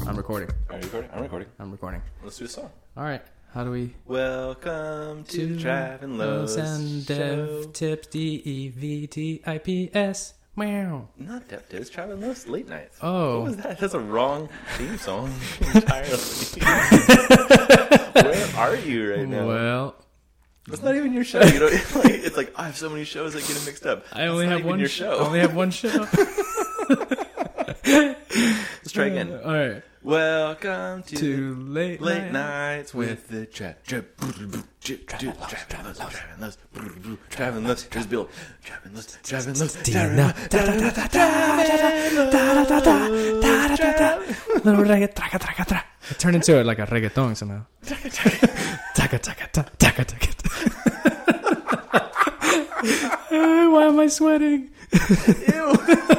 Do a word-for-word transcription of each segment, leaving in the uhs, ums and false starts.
I'm recording. Are you recording? I'm recording. I'm recording. Let's do a song. All right. How do we? Welcome to, to Trav and Lowe's and show. Dev Tips D E V T I P S. Meow. Not Dev Tips. Trav and Lowe's Late Nights. Oh. What was that? That's a wrong theme song entirely. Where are you right now? Well, it's not even your show. You know, it's like, it's like I have so many shows I get them mixed up. I only it's have not one your sh- show. I only have one show. Let's try again. All right. Welcome to, To late, Late night. Nights with the Trav. Trav. Trav and Lowe's. Trav and Lowe's. Here's Bill. Trav and Lowe's. Trav and Lowe's. Dina. Da da da da da da da da da da. Little reggae, traga traga tra. It turned into it like a reggaeton somehow. Taka taka ta taka taka. Why am I sweating? Ew.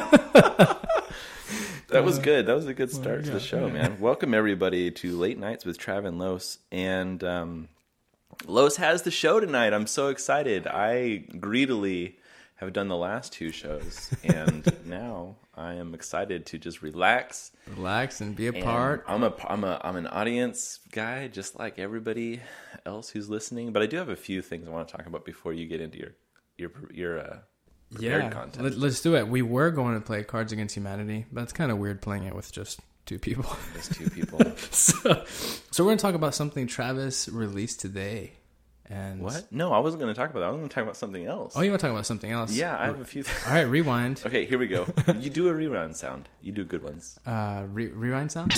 That was good. That was a good start well, to the show, yeah. man. Welcome, everybody, to Late Nights with Trav and Lowe's. And um, Lowe's has the show tonight. I'm so excited. I greedily have done the last two shows. And now I am excited to just relax. Relax and be a and part. I'm, a, I'm, a, I'm an audience guy, just like everybody else who's listening. But I do have a few things I want to talk about before you get into your, your, your uh, yeah, content. Let, let's do it. We were going to play Cards Against Humanity, but it's kind of weird playing it with just two people. Just two people. so, so we're going to talk about something Travis released today. And what? No, I wasn't going to talk about that. I was going to talk about something else. Oh, you want to talk about something else? Yeah, I have a few. Th- All right, rewind. Okay, here we go. You do a rewind sound. You do good ones. Uh, re- rewind sound?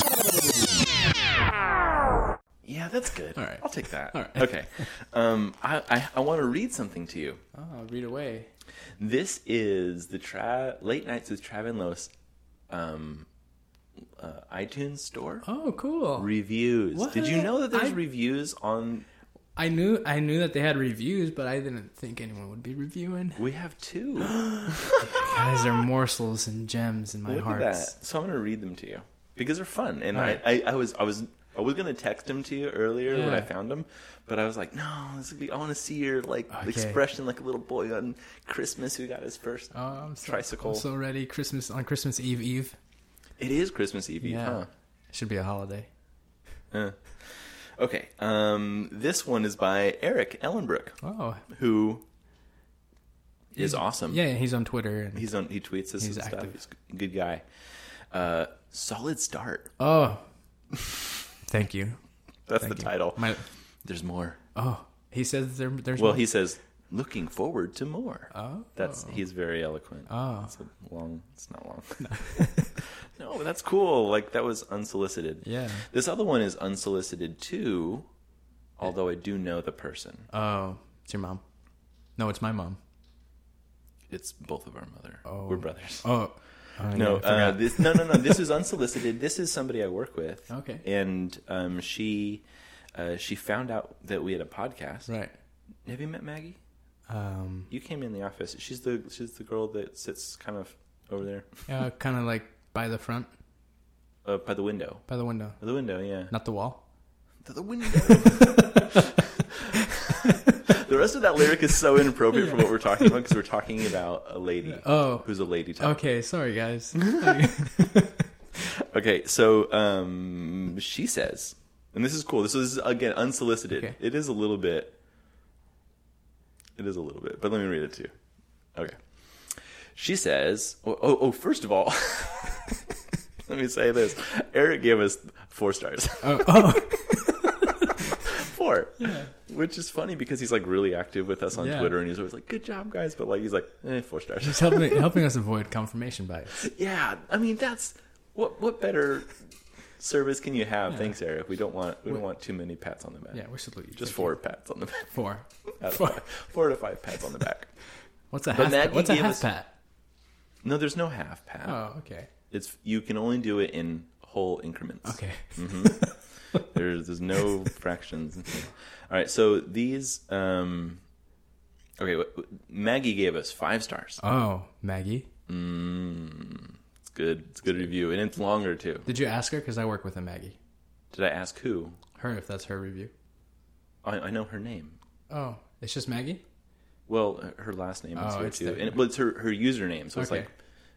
Yeah, that's good. All right. I'll take that. All right. Okay. Um, I, I, I want to read something to you. Oh, read away. This is the Tra- Late Nights with Trav and Lowe's um, uh, iTunes store. Oh, cool. Reviews. What? Did you know that there's I... reviews on... I knew I knew that they had reviews, but I didn't think anyone would be reviewing. We have two. Guys, they're morsels and gems in my Look heart. at that. So I'm going to read them to you because they're fun. And right. I, I, I was I was I was going to text them to you earlier yeah. when I found them, but I was like, no, this would be, I want to see your like okay. expression like a little boy on Christmas who got his first oh, I'm so, tricycle. I'm so ready. Christmas on Christmas Eve Eve. It is Christmas Eve, yeah. huh? It should be a holiday. Uh. Okay, um, this one is by Eric Ellenbrook. Oh, who he's, is awesome. Yeah, he's on Twitter. And he's on. He tweets us he's and active. stuff. He's a good guy. Uh, solid start. Oh, thank you. That's thank the you. title. My, There's more. oh, he says there, there's Well, more? he says, looking forward to more. Oh, That's he's very eloquent. Oh, it's a long. It's not long. No, but that's cool. Like that was unsolicited. Yeah. This other one is unsolicited too. Although I do know the person. Oh, it's your mom. No, it's my mom. It's both of our mother. Oh. We're brothers. Oh, oh no, yeah, uh, this, no, no, no. This is unsolicited. This is somebody I work with. Okay. And um, she, uh, she found out that we had a podcast. Right. Have you met Maggie? Um, you came in the office. She's the she's the girl that sits kind of over there. Yeah, kind of like by the front. Uh, by the window. By the window. By the window, yeah. Not the wall. To the window. The rest of that lyric is so inappropriate for what we're talking about because we're talking about a lady. Oh. Who's a lady type. Okay, sorry guys. Okay, so um, she says, and this is cool. This is, again, unsolicited. Okay. It is a little bit. It is a little bit, but let me read it to you. Okay. She says, oh, oh, oh first of all, let me say this. Eric gave us four stars. Oh, oh. Four. Yeah. Which is funny because he's like really active with us on yeah. Twitter and he's always like, good job, guys. But like, he's like, eh, four stars. He's helping, helping us avoid confirmation bias. Yeah. I mean, that's what, what better service can you have? Yeah. Thanks, Eric. We don't want, we don't want too many pats on the back. Yeah, we salute you. Just Thank four you. pats on the back. Four. Four. Five. Four to five pats on the back. What's a But half Maggie pat? What's a gave half us- pat? No, there's no half pat. Oh, okay. It's you can only do it in whole increments. Okay. Mm-hmm. there's there's no fractions. All right, so these. Um, okay, Maggie gave us five stars. Oh, Maggie. Mm, it's good. It's a good review, and it's longer too. Did you ask her? Because I work with a Maggie. Did I ask who? Her, if that's her review. I, I know her name. Oh, it's just Maggie? Well, her last name is Oh, here it's too, there. and well, it's her her username. So it's Okay. like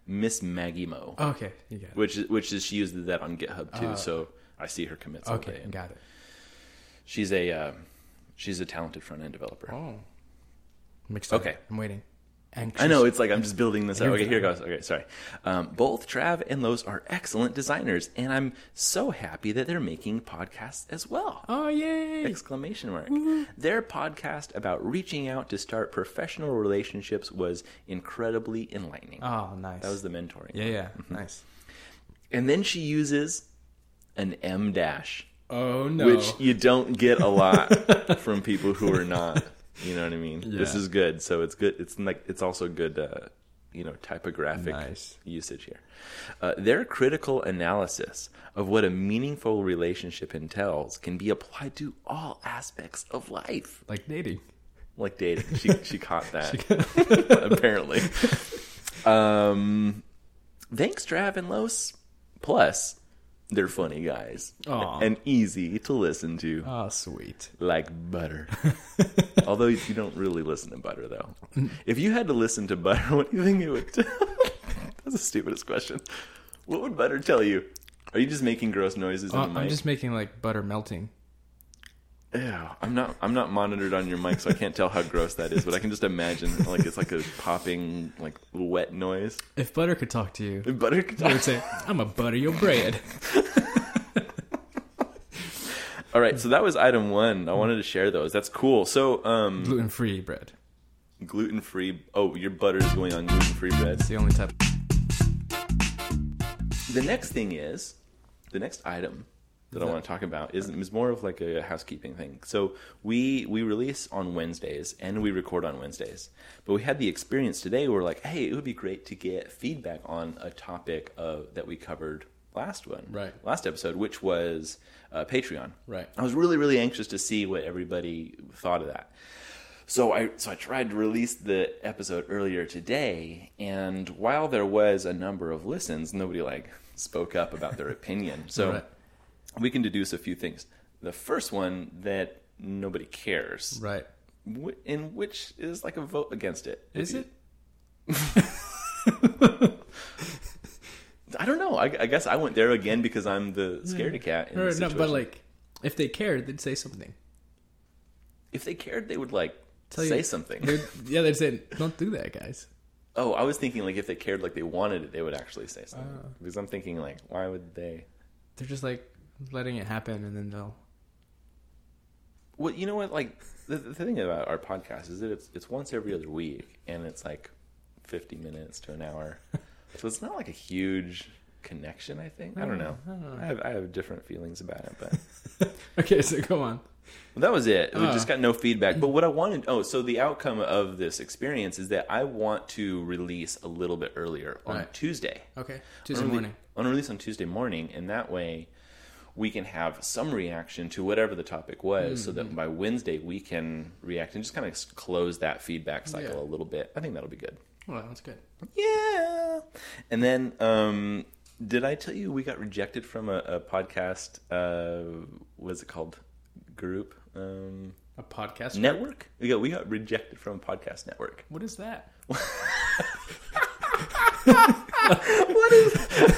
Miss Maggie Mo. Okay, you got it. Which is, which is she uses that on GitHub too, uh, so I see her commits. Okay, all day. got it. She's a uh, she's a talented front end developer. Oh, I'm excited. Okay, I'm waiting. Anxious. I know, it's like I'm just building this Here up. we Okay, go. here goes. Okay, sorry. Um, both Trav and Los are excellent designers, and I'm so happy that they're making podcasts as well. Oh, yay! Exclamation mark. Mm-hmm. Their podcast about reaching out to start professional relationships was incredibly enlightening. Oh, nice. That was the mentoring. Yeah, yeah. Mm-hmm. Nice. And then she uses an M dash, Oh, no. which you don't get a lot from people who are not. You know what I mean? Yeah. This is good. So it's good. It's like it's also good, uh, you know, typographic Nice. usage here. Uh, their critical analysis of what a meaningful relationship entails can be applied to all aspects of life, Like dating. like dating. She she caught that apparently. Um, thanks, Trav and Los. Plus, they're funny guys Aw. and easy to listen to. Oh, sweet. Like butter. Although you don't really listen to butter, though. If you had to listen to butter, what do you think it would tell? That's the stupidest question. What would butter tell you? Are you just making gross noises in Oh, the mic? I'm just making like butter melting. Ew, I'm not. I'm not monitored on your mic, so I can't tell how gross that is. But I can just imagine, like it's like a popping, like wet noise. If butter could talk to you, If butter could I would say, "I'm a butter your bread." All right, so that was item one. I wanted to share those. That's cool. So, um, Gluten-free bread. gluten-free. Oh, your butter is going on gluten-free bread. It's the only type. The next thing is, the next item that I want to talk about is, is more of like a housekeeping thing. So we we release on Wednesdays and we record on Wednesdays. But we had the experience today where we're like, hey, it would be great to get feedback on a topic of, that we covered last one, Right. last episode, which was uh, Patreon. Right. I was really, really anxious to see what everybody thought of that. So I so I tried to release the episode earlier today, and while there was a number of listens, nobody like spoke up about their opinion. So Right. we can deduce a few things. The first one, that nobody cares, Right. wh- in which is like a vote against it. Is If it? you- I don't know. I, I guess I went there again because I'm the scaredy cat in Or, this no, situation. but like, if they cared, they'd say something. If they cared, they would like Tell say you- something. They'd, yeah, they'd say, "Don't do that, guys." Oh, I was thinking like if they cared, like they wanted it, they would actually say something. Oh. Because I'm thinking like, why would they? They're just like letting it happen, and then they'll. Well, you know what? Like the, the thing about our podcast is that it's it's once every other week, and it's like fifty minutes to an hour, so it's not like a huge connection. I think I don't know. I don't know. I have I have different feelings about it, but Okay, so go on. well, that was it. We Uh. just got no feedback. But what I wanted, oh, so the outcome of this experience is that I want to release a little bit earlier on Right. Tuesday. Okay, Tuesday I wanna morning. I want to release on Tuesday morning, and that way we can have some reaction to whatever the topic was, so that by Wednesday we can react and just kind of close that feedback cycle Yeah. a little bit. I think that'll be good. Well, that's good. Yeah. And then, um, did I tell you we got rejected from a, a podcast? Uh, what's it called? Group um, A podcast network. We got we got rejected from a podcast network. What is that? What is?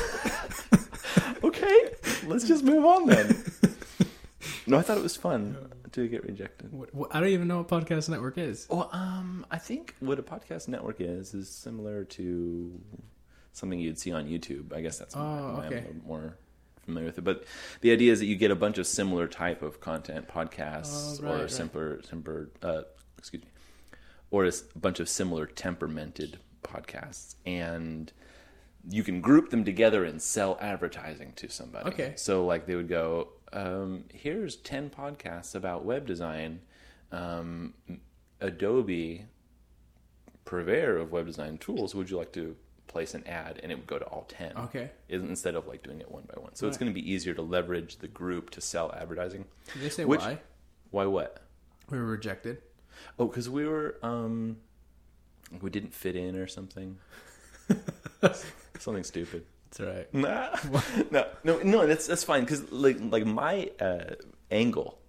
Okay, let's just move on then. No, I thought it was fun to get rejected. What, what, I don't even know what podcast network is. Well, um, I think what a podcast network is is similar to something you'd see on YouTube. I guess that's Oh, why okay. I'm a little more familiar with it. But the idea is that you get a bunch of similar type of content, podcasts, Oh, right, or right. similar, similar, uh, excuse me, or a s- bunch of similar temperamented podcasts, and you can group them together and sell advertising to somebody. Okay. So like they would go, um, here's ten podcasts about web design. Um, Adobe, purveyor of web design tools, would you like to place an ad? And it would go to all ten. Okay. Instead of like doing it one by one. So it's Right. going to be easier to leverage the group to sell advertising. Did they say Which- why Why what? we were rejected? Oh, because we were, um, we didn't fit in or something. Something stupid. That's all right. Nah. no, no, no. That's that's fine because like like my uh, angle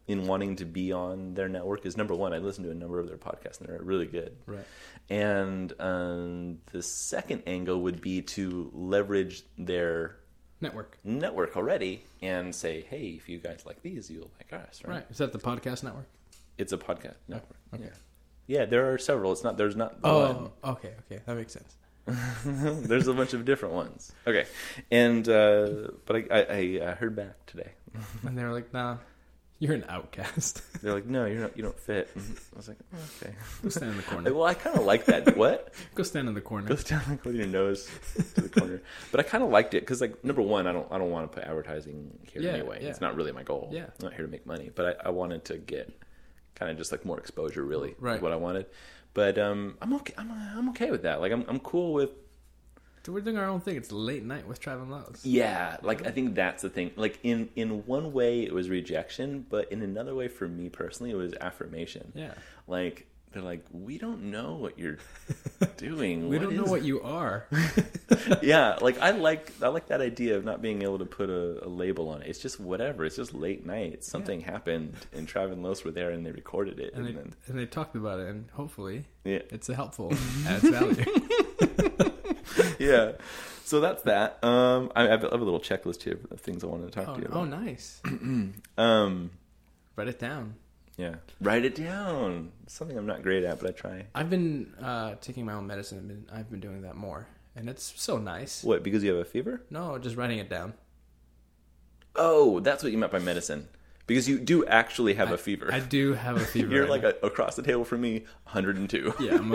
in wanting to be on their network is, number one, I listen to a number of their podcasts and they're really good. Right. And um, the second angle would be to leverage their network network already and say, hey, if you guys like these, you'll like us, right? Right. Is that the podcast network? It's a podcast network. Oh, okay. Yeah. Yeah, there are several. It's not, there's not the Oh, one. okay, okay. That makes sense. There's a bunch of different ones. Okay. And, uh, but I, I, I heard back today. And they were like, nah, you're an outcast. They're like, no, you're not, you don't fit. And I was like, oh, okay. Go stand in the corner. Well, I kind of like that. What? Go stand in the corner. Go stand like with your nose to the corner. But I kind of liked it because, like, number one, I don't, I don't want to put advertising here yeah, anyway. Yeah. It's not really my goal. Yeah. I'm not here to make money, but I, I wanted to get kind of just like more exposure, really, right. is what I wanted. But um, I'm okay. I'm, I'm okay with that. Like, I'm, I'm cool with. So we're doing our own thing. It's late night with Traveling Lows. Yeah, like I think that's the thing. Like in, in one way it was rejection, but in another way for me personally it was affirmation. Yeah. Like they're like, we don't know what you're doing. we what don't is... know what you are. Yeah, like I like I like that idea of not being able to put a, a label on it. It's just whatever. It's just late night. Something yeah. happened and Travis Los were there and they recorded it. And, and, they, then... and they talked about it and hopefully yeah. it's a helpful, adds value. Yeah, so that's that. Um, I have a little checklist here of things I wanted to talk oh, to you about. Oh, nice. um, Write it down. Yeah, write it down. It's something I'm not great at, but I try. I've been uh, taking my own medicine. I've been, I've been doing that more, and it's so nice. What? Because you have a fever? No, just writing it down. Oh, that's what you meant by medicine. Because you do actually have I, a fever. I do have a fever. You're right like a, across the table from me, one hundred two. Yeah, I'm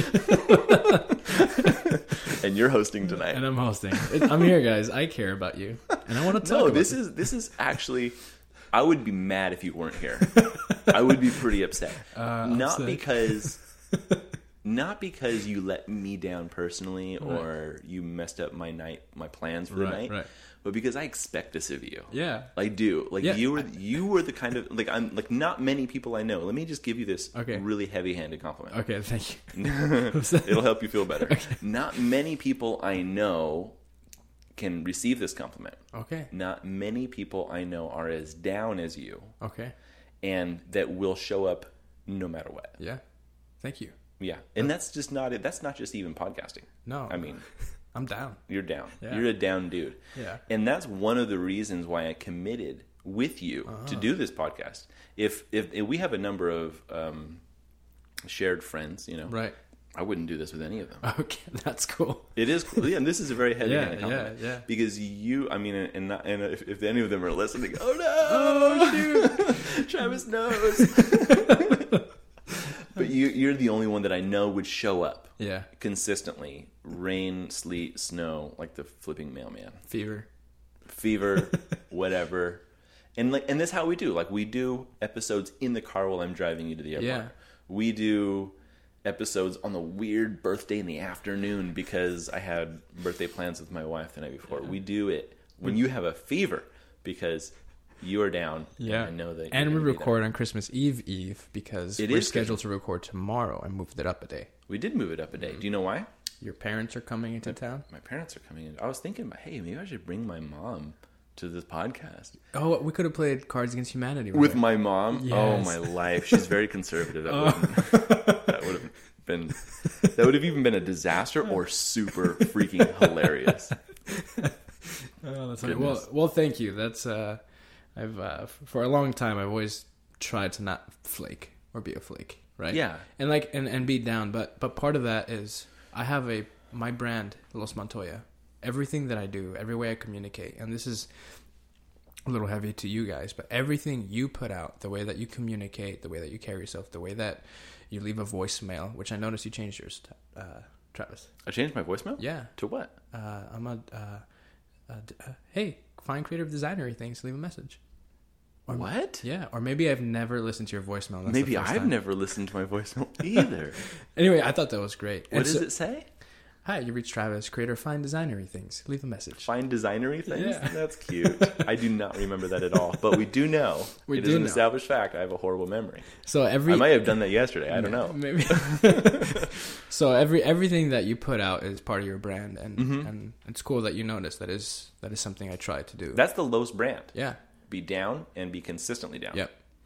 and you're hosting tonight. And I'm hosting. I'm here, guys. I care about you, and I want to talk. No, about this it. is this is actually. I would be mad if you weren't here. I would be pretty upset. Uh, not upset. because, not because you let me down personally or right. you messed up my night, my plans for the right, night. Right. But because I expect this of you. Yeah. I do. Like yeah. you were you were the kind of like I'm like not many people I know. Let me just give you this okay. really heavy-handed compliment. Okay, thank you. It'll help you feel better. Okay. Not many people I know can receive this compliment. Okay. Not many people I know are as down as you. Okay. And that will show up no matter what. Yeah. Thank you. Yeah. And that's just not it. That's not just even podcasting. No. I mean, I'm down. You're down. Yeah. You're a down dude. Yeah. And that's one of the reasons why I committed with you uh-huh. to do this podcast. If, if if we have a number of um, shared friends, you know, right. I wouldn't do this with any of them. Okay, that's cool. It is cool. Yeah, and this is a very heavy yeah, handed compliment. Yeah, yeah. Because you, I mean, and not, and if, if any of them are listening, oh no, oh shoot, Travis knows. But you, you're the only one that I know would show up. Yeah. Consistently, rain, sleet, snow, like the flipping mailman. Fever, fever, whatever. And like, and this is how we do. Like, we do episodes in the car while I'm driving you to the airport. Yeah. We do episodes on the weird birthday in the afternoon because I had birthday plans with my wife the night before. Yeah. We do it when you have a fever because you are down. Yeah. And I know that. And we record on Christmas Eve Eve because it we're is scheduled good. to record tomorrow and moved it up a day. We did move it up a day. Do you know why? Your parents are coming into my, town? My parents are coming in. I was thinking, hey, maybe I should bring my mom to this podcast. Oh, we could have played Cards Against Humanity. With my mom? Yes. Oh, my life. She's very conservative. That, oh. that would have been... That would have even been a disaster or super freaking hilarious. Oh, that's funny. Well, well, thank you. That's... uh I've uh, for a long time I've always tried to not flake or be a flake, right? Yeah, and like and, and be down. But but part of that is I have a my brand Los Montoya. Everything that I do, every way I communicate, and this is a little heavy to you guys, but everything you put out, the way that you communicate, the way that you carry yourself, the way that you leave a voicemail, which I noticed you changed yours, uh, Travis. I changed my voicemail? Yeah. To what? Uh, I'm a. Uh, uh, uh, hey, find creative designery things. Leave a message. Or, what? Yeah, or maybe I've never listened to your voicemail. That's maybe I've time. never listened to my voicemail either. Anyway, I thought that was great. What and does so, it say? Hi, you reached Travis, creator of Find Designery Things. Leave a message. Find Designery Things? Yeah. That's cute. I do not remember that at all. But we do know. We it do is an know. established fact. I have a horrible memory. So every I might have done that yesterday. I don't know. Maybe. So every everything that you put out is part of your brand, and mm-hmm. and it's cool that you notice that is that is something I try to do. That's the Los brand. Yeah. Be down and be consistently down. Yep.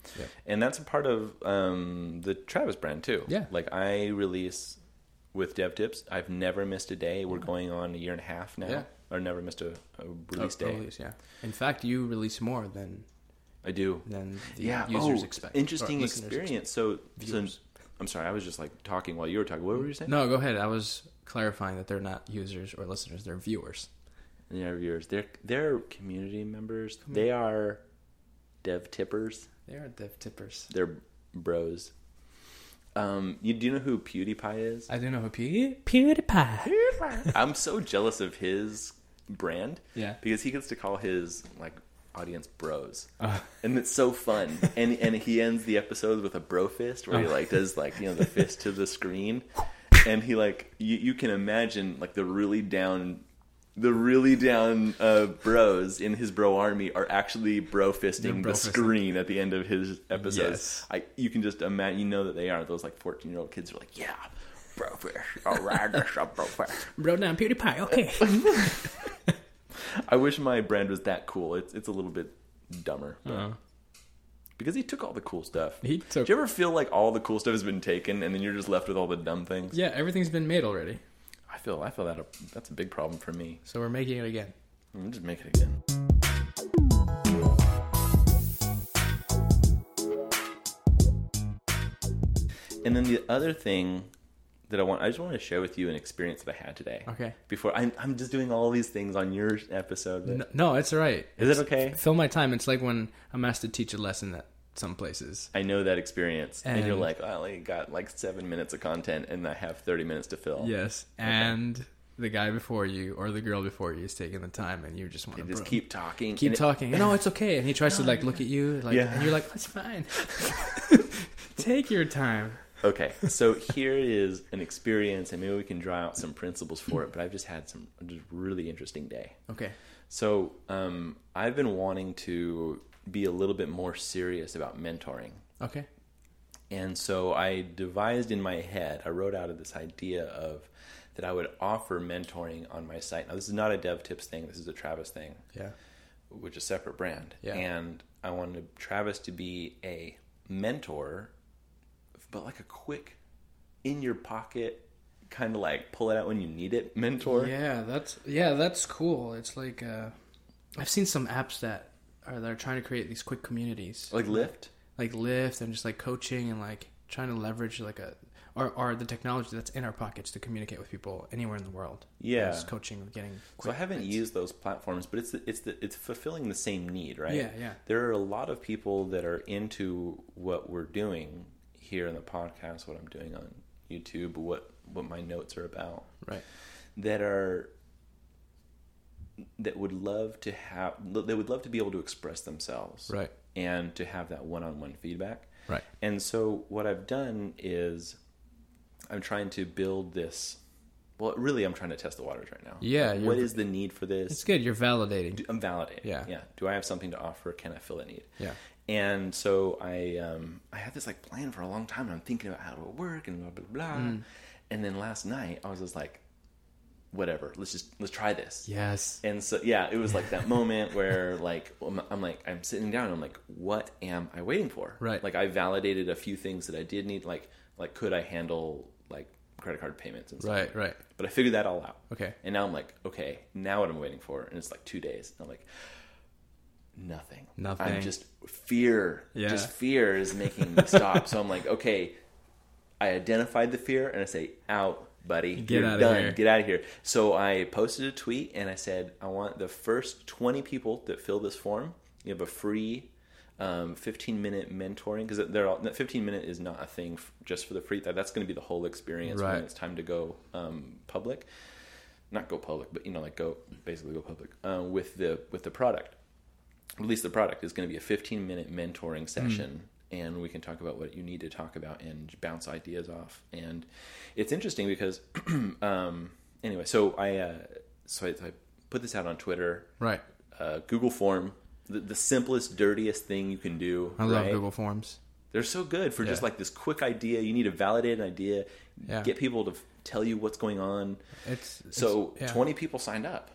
Yep. And that's a part of um, the Travis brand too. Yeah. Like I release with Dev Tips. I've never missed a day. We're going on a year and a half now. Yeah. Or never missed a, a release Oh, day. Release, yeah. In fact, you release more than I do. than the Yeah. users oh, expect. interesting or listeners experience. So, so, Viewers. I'm sorry. I was just like talking while you were talking. What were you saying? No, go ahead. I was clarifying that they're not users or listeners; they're viewers. Yeah, viewers. They're they're community members. They are Dev Tippers. They are dev tippers. They're bros. Um, you do you know who PewDiePie is? I do know who Pew PewDiePie. I'm so jealous of his brand. Yeah. Because he gets to call his like audience bros, Uh. and it's so fun. and and he ends the episodes with a bro fist where he like does like you know the fist to the screen, and he like you you can imagine like the really down. The really down uh, bros in his bro army are actually bro fisting bro the fisting. screen at the end of his episodes. Yes. I you can just imagine, you know that they are. Those like fourteen year old kids are like, yeah, bro fish. All right, that's a bro fish. Bro down PewDiePie. Okay. I wish my brand was that cool. It's it's a little bit dumber. But, Uh-huh. Because he took all the cool stuff. He took. Do you ever feel like all the cool stuff has been taken and then you're just left with all the dumb things? Yeah, everything's been made already, I feel I feel that a, that's a big problem for me. so we're making it again. I'm just make it again. And then the other thing that I want, I just want to share with you an experience that I had today. Okay. Before I'm, I'm just doing all these things on your episode. But No, no, it's all right. Is it okay? Fill my time. It's like when I'm asked to teach a lesson at some places. I know that experience, and, And- you're like, I only got like seven minutes of content, and I have thirty minutes to fill. Yes, and the guy before you or the girl before you is taking the time, and you just want You to just keep talking. keep and it- talking. No, it's okay. And he tries to like look at you, like, Yeah. and you're like, that's fine. Take your time. Okay, so here is an experience, and maybe we can draw out some principles for it. But I've just had some just really interesting day. Okay. So um, I've been wanting to be a little bit more serious about mentoring. Okay. And so I devised in my head, I wrote out of this idea of that I would offer mentoring on my site. Now, this is not a Dev Tips thing. This is a Travis thing, Yeah. which is a separate brand. Yeah. And I wanted Travis to be a mentor, but like a quick, in your pocket, kind of like pull it out when you need it mentor. Yeah, that's yeah, that's cool. It's like uh, I've seen some apps that are that are trying to create these quick communities, Like Lyft. like Lyft, and just like coaching and like trying to leverage like a or, or the technology that's in our pockets to communicate with people anywhere in the world. Yeah. As coaching and getting. So I quick haven't hits. used those platforms, but it's the, it's the, it's fulfilling the same need, right? Yeah, yeah. There are a lot of people that are into what we're doing here in the podcast, what I'm doing on YouTube, what what my notes are about, Right. that are that would love to have they would love to be able to express themselves, Right. and to have that one-on-one feedback. Right. And so what I've done is I'm trying to build this. Well, really, I'm trying to test the waters right now. Yeah, Like, you're- what is the need for this? It's good. You're validating. Do- I'm validating. Yeah. Yeah. Do I have something to offer? Can I fill a need? Yeah. And so I um, I had this like plan for a long time. And I'm thinking about how it would work and blah blah blah. Mm. And then last night I was just like, whatever. Let's just let's try this. Yes. And so yeah, it was like that moment where like I'm, I'm like I'm sitting down. And I'm like, what am I waiting for? Right. Like I validated a few things that I did need. Like like could I handle like credit card payments and stuff. Right. Right. But I figured that all out. Okay. And now I'm like, okay, now what I'm waiting for, and it's like two days. And I'm like, nothing. Nothing. I'm just fear. Yeah. Just fear is making me stop. So I'm like, okay, I identified the fear, and I say, out, buddy. Get You're outta done. here. Get out of here. So I posted a tweet, and I said, I want the first twenty people that fill this form. You have a free um, fifteen minute mentoring, because they're all, fifteen minute is not a thing f- just for the free. That that's going to be the whole experience Right. when it's time to go um, public. Not go public, but you know, like go basically go public uh, with the with the product. Release the product is going to be a fifteen minute mentoring session, mm. and we can talk about what you need to talk about and bounce ideas off. And it's interesting because um, anyway, so I uh, so I, I put this out on Twitter, Right. uh, Google Form. The, the simplest, dirtiest thing you can do. I love right? Google Forms. They're so good for just Yeah. like this quick idea. You need to validate an idea, Yeah. get people to f- tell you what's going on. It's, it's So yeah. twenty people signed up,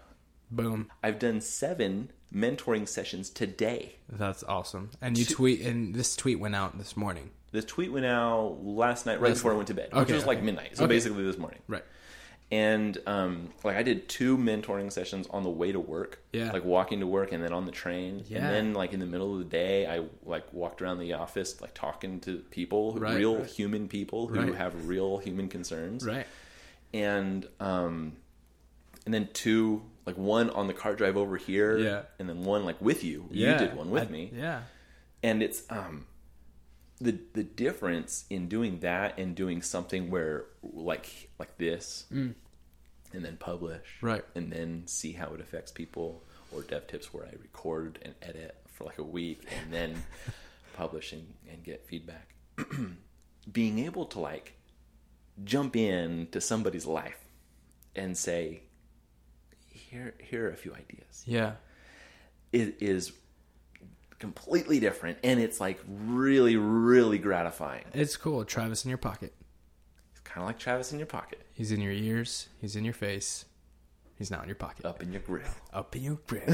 Boom. I've done seven mentoring sessions today. That's awesome. And you tweet, and this tweet went out this morning. This tweet went out last night, right last before night. I went to bed, okay, which was okay. like midnight. So okay. basically this morning. Right. And um, like I did two mentoring sessions on the way to work, yeah. like walking to work, and then on the train, yeah. and then like in the middle of the day, I like walked around the office, like talking to people, right, real right. human people who right. have real human concerns, right? And um, and then two, like one on the car drive over here, yeah, and then one like with you. Yeah. You did one with I, me, yeah. And it's um, the the difference in doing that and doing something where like like this. Mm. And then publish, right? And then see how it affects people, or Dev Tips where I record and edit for like a week, and then publish and, and get feedback. Being able to like jump in to somebody's life and say, "Here, here are a few ideas." Yeah, it is completely different, and it's like really, really gratifying. It's cool. Travis in your pocket. Kind of like Travis in your pocket. He's in your ears. He's in your face. He's not in your pocket. Up in your grill. Up in your grill.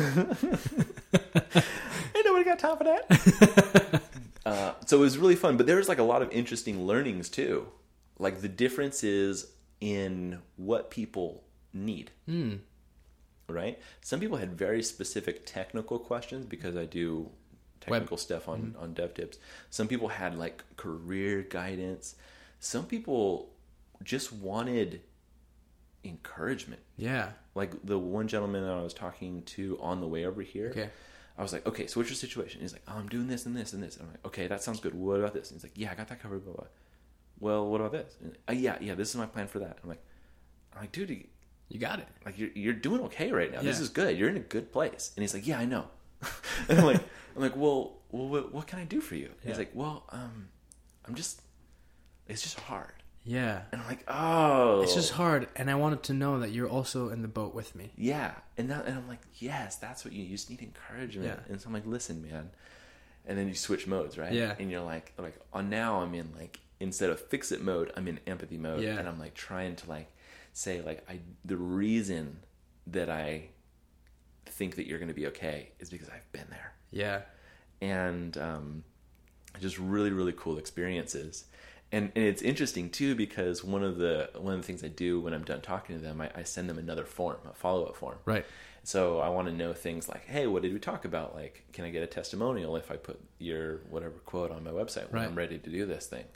Ain't nobody got time for that. uh, so it was really fun. But there's like a lot of interesting learnings too. Like the differences in what people need. Mm. Right? Some people had very specific technical questions because I do technical Web. stuff on, Mm-hmm. on Dev Tips. Some people had like career guidance. Some people just wanted encouragement. Yeah. Like the one gentleman that I was talking to on the way over here. Okay. I was like, okay, so what's your situation? He's like, oh, I'm doing this and this and this. And I'm like, okay, that sounds good. What about this? And he's like, yeah, I got that covered. Blah, blah. Well, what about this? And, uh, yeah, yeah, this is my plan for that. I'm like, I'm like, dude, you, you got it. Like you're you're doing okay right now. Yeah. This is good. You're in a good place. And he's like, yeah, I know. And I'm like, I'm like, well, well, what, what can I do for you? And yeah. He's like, well, um, I'm just, it's just hard. Yeah. And I'm like, oh. It's just hard, and I wanted to know that you're also in the boat with me. Yeah. And that, and I'm like, yes, that's what you, you just need encouragement. Yeah. And so I'm like, listen, man. And then you switch modes, right? Yeah. And you're like, like, on now I'm in like, instead of fix it mode, I'm in empathy mode. Yeah. And I'm like trying to like say like, I, the reason that I think that you're going to be okay is because I've been there. Yeah. And, um, just really, really cool experiences. And, and it's interesting too because one of the one of the things I do when I'm done talking to them, I, I send them another form, a follow up form. Right. So I want to know things like, hey, what did we talk about? Like, can I get a testimonial if I put your whatever quote on my website when right. I'm ready to do this thing?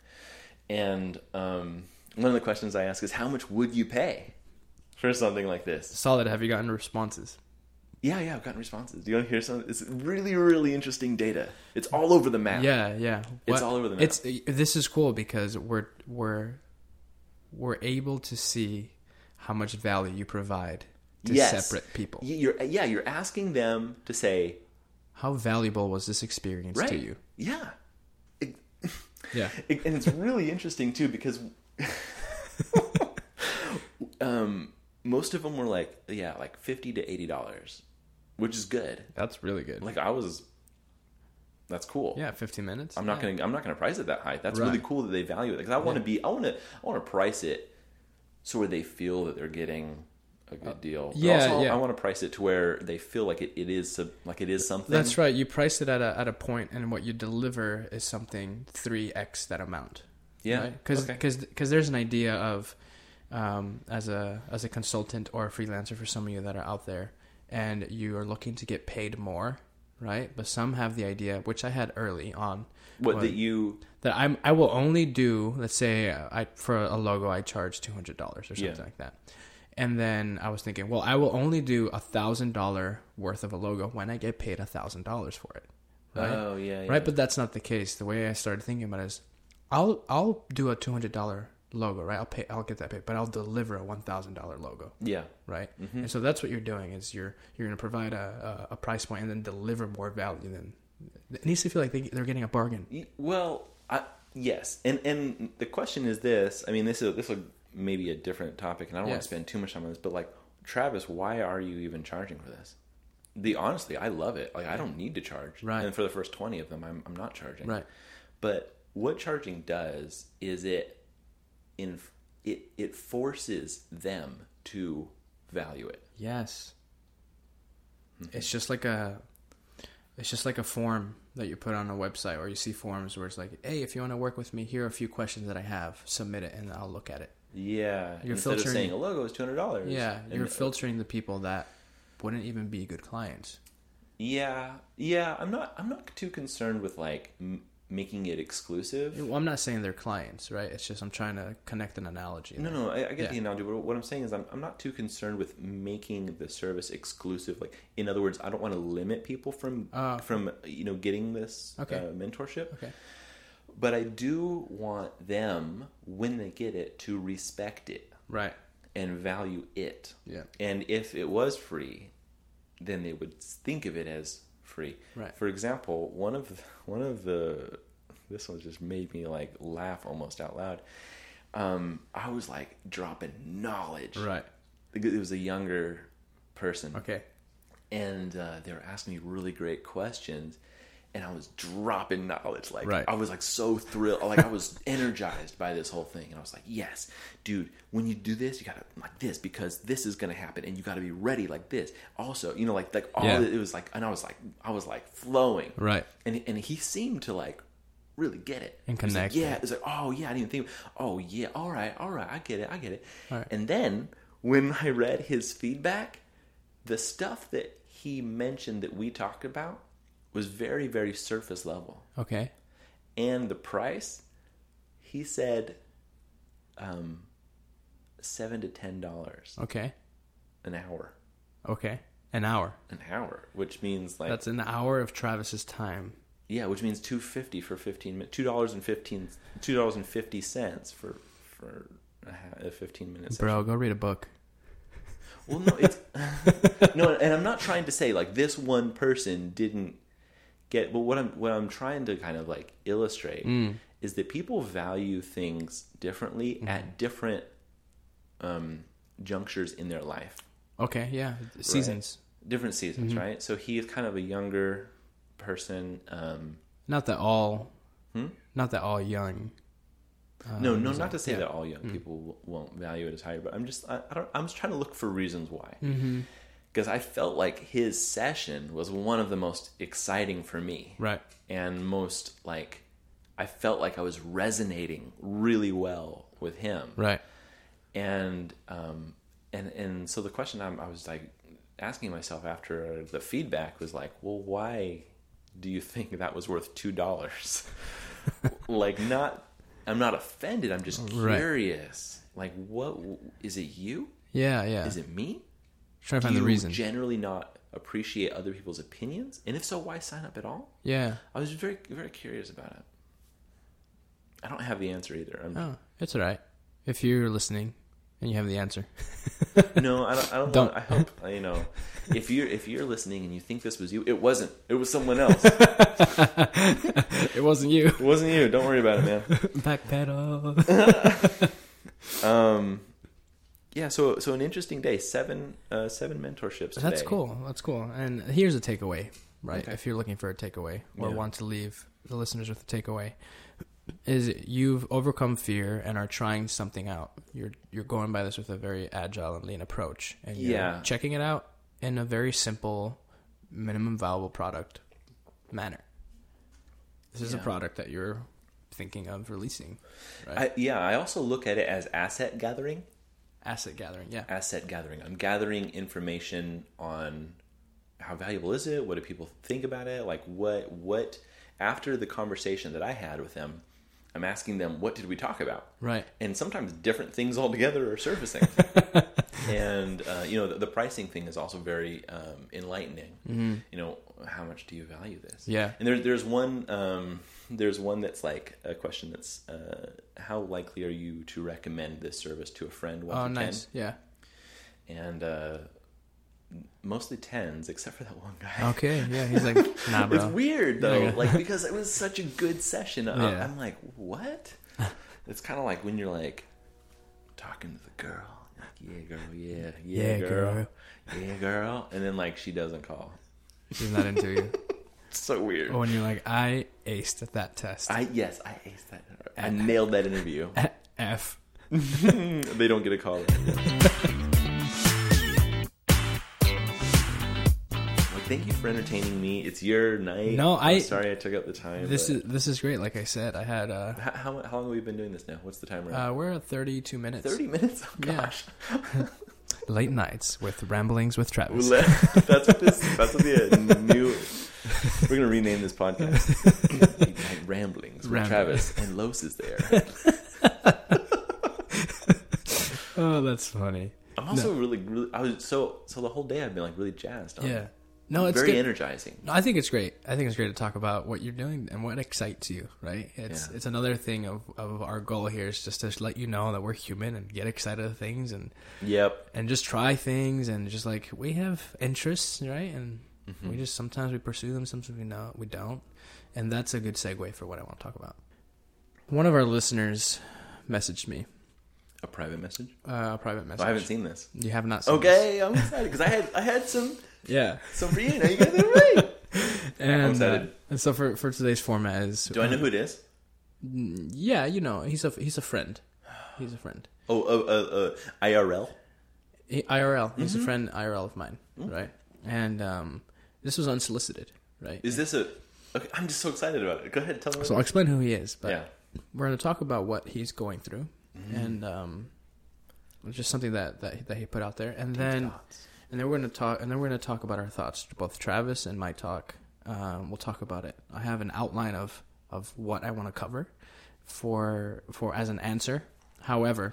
And um, one of the questions I ask is, how much would you pay for something like this? Solid. Have you gotten responses? Yeah, yeah, I've gotten responses. Do you want to hear some? It's really, really interesting data. It's all over the map. Yeah, yeah. It's what, all over the map. It's this is cool because we're we're we're able to see how much value you provide to yes. separate people. You're yeah, you're asking them to say, how valuable was this experience right. to you? Yeah, it, yeah, it, and it's really interesting too because um, most of them were like, yeah, like fifty to eighty dollars. Which is good. That's really good. Like I was, that's cool. Yeah, fifteen minutes. I'm not yeah. gonna. I'm not gonna price it that high. That's right. really cool that they value it. Because I want to yeah. be. I want to. I want to price it so where they feel that they're getting a good deal. But yeah, also, yeah. I want to price it to where they feel like it, it is like it is something. That's right. You price it at a at a point, and what you deliver is something three x that amount. Yeah. Because right? because okay. because there's an idea of um, as a as a consultant or a freelancer for some of you that are out there. And you are looking to get paid more, right? But some have the idea, which I had early on. What was, that you that I'm I will only do. Let's say I for a logo I charge two hundred dollars or something yeah. like that. And then I was thinking, well, I will only do a thousand dollar worth of a logo when I get paid a thousand dollars for it. Right? Oh yeah, yeah. Right, but that's not the case. The way I started thinking about it is, I'll I'll do a two hundred dollar logo, right? I'll pay. I'll get that paid, but I'll deliver a one thousand dollar logo. Yeah. Right. Mm-hmm. And so that's what you're doing is you're you're going to provide a, a a price point and then deliver more value. Than it needs to feel like they, they're getting a bargain. Well, I, yes, and and the question is this. I mean, this is this is maybe a different topic, and I don't yes. want to spend too much time on this. But like, Travis, why are you even charging for this? The honestly, I love it. Like, I don't need to charge. Right. And for the first twenty of them, I'm I'm not charging. Right. But what charging does is it in it it forces them to value it. Yes. Mm-hmm. It's just like a, it's just like a form that you put on a website, or you see forums where it's like, hey, if you want to work with me, here are a few questions that I have. Submit it, and I'll look at it. Yeah. You're Instead filtering, of saying a logo is two hundred dollars. Yeah, you're and, filtering the people that wouldn't even be good clients. Yeah, yeah. I'm not. I'm not too concerned with like m- making it exclusive. Well, I'm not saying they're clients, right? It's just I'm trying to connect an analogy. No, there. no, I, I get yeah. the analogy. But what I'm saying is, I'm I'm not too concerned with making the service exclusive. Like, in other words, I don't want to limit people from uh, from you know getting this okay. uh, mentorship. Okay. But I do want them, when they get it, to respect it. Right. And value it. Yeah. And if it was free, then they would think of it as free. Right. For example, one of the, one of the this one just made me like laugh almost out loud. Um, I was like dropping knowledge. Right. It was a younger person. Okay. And uh, they were asking me really great questions. And I was dropping knowledge. Like, right. I was like so thrilled. Like, I was energized by this whole thing. And I was like, yes, dude, when you do this, you got to like this, because this is going to happen. And you got to be ready like this. Also, you know, like, like all yeah. it, it was like, and I was like, I was like flowing. Right. And, and he seemed to like really get it. And connect. Like, yeah. It's like, oh yeah, I didn't even think, oh yeah, all right, all right. I get it. I get it. All right. And then when I read his feedback, the stuff that he mentioned that we talked about was very, very surface level. Okay. And the price, he said, um, seven to ten dollars. Okay. An hour. Okay. An hour. An hour, which means like that's an hour of Travis's time. Yeah, which means two fifty for fifteen minutes. Two dollars and fifteen. Two dollars and fifty cents for for a fifteen minutes. Bro, go read a book. Well, no, it's no, and I'm not trying to say like this one person didn't get, but what I'm what I'm trying to kind of like illustrate mm. is that people value things differently mm. at different um, junctures in their life. Okay, yeah, seasons, right? Different seasons, mm-hmm. right? So he is kind of a younger person. Um, not that all, hmm? not that all young. Um, no, no, not like, to say yeah. that all young mm. people w- won't value it as higher, but I'm just I, I don't I'm just trying to look for reasons why. Mm-hmm. Because I felt like his session was one of the most exciting for me. Right. And most, like, I felt like I was resonating really well with him. Right. And um, and, and so the question I'm, I was, like, asking myself after the feedback was like, well, why do you think that was worth two dollars? Like, not, I'm not offended. I'm just curious. Right. Like, what, is it you? Yeah, yeah. Is it me? Trying to find do the you reason. Generally not appreciate other people's opinions? And if so, why sign up at all? Yeah. I was very, very curious about it. I don't have the answer either. I'm oh, it's all right. If you're listening and you have the answer. No, I don't. I don't. don't. Want, I hope you know. If you're if you're listening and you think this was you, it wasn't. It was someone else. It wasn't you. It wasn't you. Don't worry about it, man. Backpedal. um. Yeah, so so an interesting day. Seven uh, seven mentorships today. That's cool. That's cool. And here's a takeaway, right? Okay. If you're looking for a takeaway or yeah. want to leave the listeners with a takeaway, is you've overcome fear and are trying something out. You're you're going by this with a very agile and lean approach, and you're yeah. checking it out in a very simple, minimum viable product manner. This is yeah. a product that you're thinking of releasing, right? I, yeah, I also look at it as asset gathering. Asset gathering, yeah. Asset gathering. I'm gathering information on how valuable is it? What do people think about it? Like what, what, after the conversation that I had with them, I'm asking them, what did we talk about? Right. And sometimes different things altogether are surfacing. And, uh, you know, the, the pricing thing is also very um, enlightening. Mm-hmm. You know, how much do you value this? Yeah. And there, there's one, um, there's one that's like a question that's, uh, how likely are you to recommend this service to a friend? One oh, to nice. ten? Yeah. And uh, mostly tens, except for that one guy. Okay. Yeah. He's like, nah, bro. It's weird though, Yeah. like because it was such a good session. I, Yeah. I'm like, what? It's kind of like when you're like talking to the girl. Like, yeah, girl. Yeah, yeah, Yeah, girl. girl. Yeah, girl. And then like she doesn't call. She's not into you. It's so weird. Or when you're like, I aced that test. I yes, I aced that. I nailed that interview. F. They don't get a call. thank you for entertaining me. It's your night. No, I. I'm sorry I took up the time. This is this is great. Like I said, I had. Uh, how, how how long have we been doing this now? What's the timer? Uh, we're at thirty-two minutes. Thirty minutes. Oh, gosh. Yeah. Late nights with ramblings with Travis. That's what this. That's what the new. We're gonna rename this podcast. Late Night Ramblings with Rambling. Travis and Los is there. Oh, that's funny. I'm also no. really, really. I was so so the whole day I've been like really jazzed. On yeah, no, it's very good. energizing. No, I think it's great. I think it's great to talk about what you're doing and what excites you. Right? It's yeah. it's another thing of, of our goal here is just to let you know that we're human and get excited of things and yep and just try things and just like we have interests, right? And mm-hmm. we just sometimes we pursue them, sometimes we know we don't, and that's a good segue for what I want to talk about. One of our listeners messaged me. A private message? Uh, a private message. Oh, I haven't seen this. You have not seen okay, this. I'm excited because I had I had some yeah some for you. Now you got it right. and, I'm excited. Uh, and so for, for today's format is. Do I know who it is? Yeah, you know he's a he's a friend. He's a friend. Oh, uh, uh, uh, I R L. He, I R L. He's mm-hmm. a friend I R L of mine, mm-hmm. right? And um, this was unsolicited, right? Is this a? Okay, I'm just so excited about it. Go ahead, tell me. So I'll explain who he is. But yeah, we're going to talk about what he's going through, mm-hmm. and um. It's just something that, that that he put out there, and Deep then thoughts. and then we're gonna talk, and then we're gonna talk about our thoughts. Both Travis and my talk, um, we'll talk about it. I have an outline of, of what I want to cover for for as an answer. However,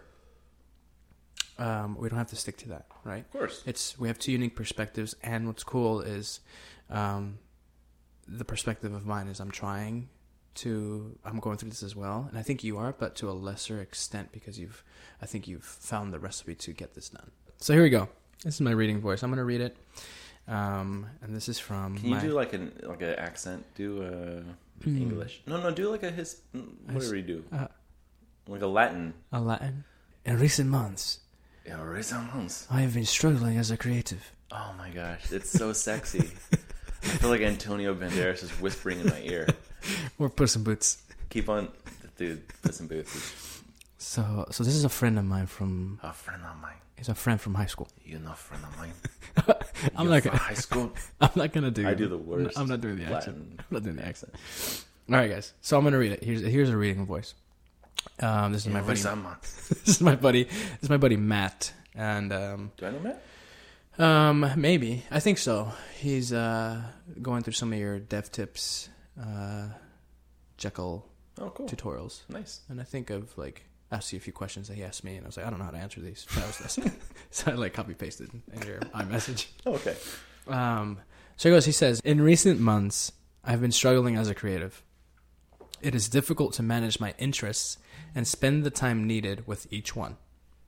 um, we don't have to stick to that, right? Of course, it's we have two unique perspectives, and what's cool is, um, the perspective of mine is I'm trying. To I'm going through this as well, and I think you are, but to a lesser extent because you've, I think you've found the recipe to get this done. So here we go. This is my reading voice. I'm going to read it, um, and this is from. Can you my, do like an like an accent? Do uh, mm. English? No, no. Do like a his. Whatever you do, uh, like a Latin. A Latin. In recent months. In recent months. I have been struggling as a creative. Oh my gosh, it's so sexy. I feel like Antonio Banderas is whispering in my ear. Or Puss in Boots. Keep on, dude. Puss in Boots. So, so this is a friend of mine from. A friend of mine. He's a friend from high school. You're not a friend of mine. I'm not gonna. High school. I'm not gonna do. I do the worst. I'm not doing the accent. Latin I'm not doing the accent. All right, guys. So I'm gonna read it. Here's here's a reading voice. Um, this is yeah, my buddy. This is my buddy. This is my buddy Matt. And um, do I know Matt? Um, maybe. I think so. He's uh going through some of your dev tips. Uh, Jekyll oh, cool. tutorials. Nice. And I think of like asked you a few questions that he asked me, and I was like, I don't know how to answer these. So I, was, so I like copy pasted in your iMessage. Oh, okay. Um, so he goes. He says, in recent months, I've been struggling as a creative. It is difficult to manage my interests and spend the time needed with each one.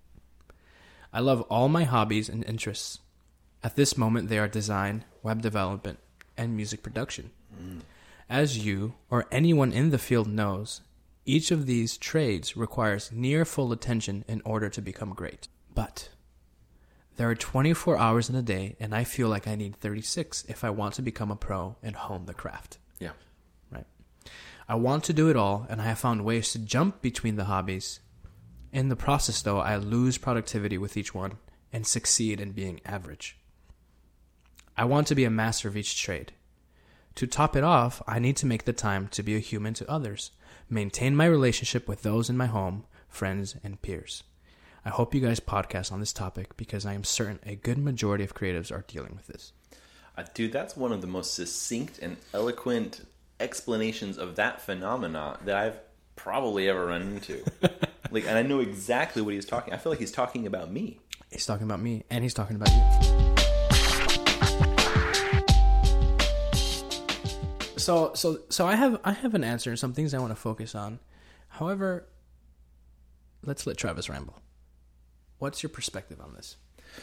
I love all my hobbies and interests. At this moment, they are design, web development, and music production. Mm. As you or anyone in the field knows, each of these trades requires near full attention in order to become great. But there are twenty-four hours in a day, and I feel like I need thirty-six if I want to become a pro and hone the craft. Yeah. Right. I want to do it all, and I have found ways to jump between the hobbies. In the process, though, I lose productivity with each one and succeed in being average. I want to be a master of each trade. To top it off, I need to make the time to be a human to others, maintain my relationship with those in my home, friends, and peers. I hope you guys podcast on this topic because I am certain a good majority of creatives are dealing with this. Uh, dude, that's one of the most succinct and eloquent explanations of that phenomena that I've probably ever run into. Like, and I know exactly what he's talking. I feel like he's talking about me. He's talking about me, and he's talking about you. So, so, so I have, I have an answer and some things I want to focus on. However, let's let Travis ramble. What's your perspective on this?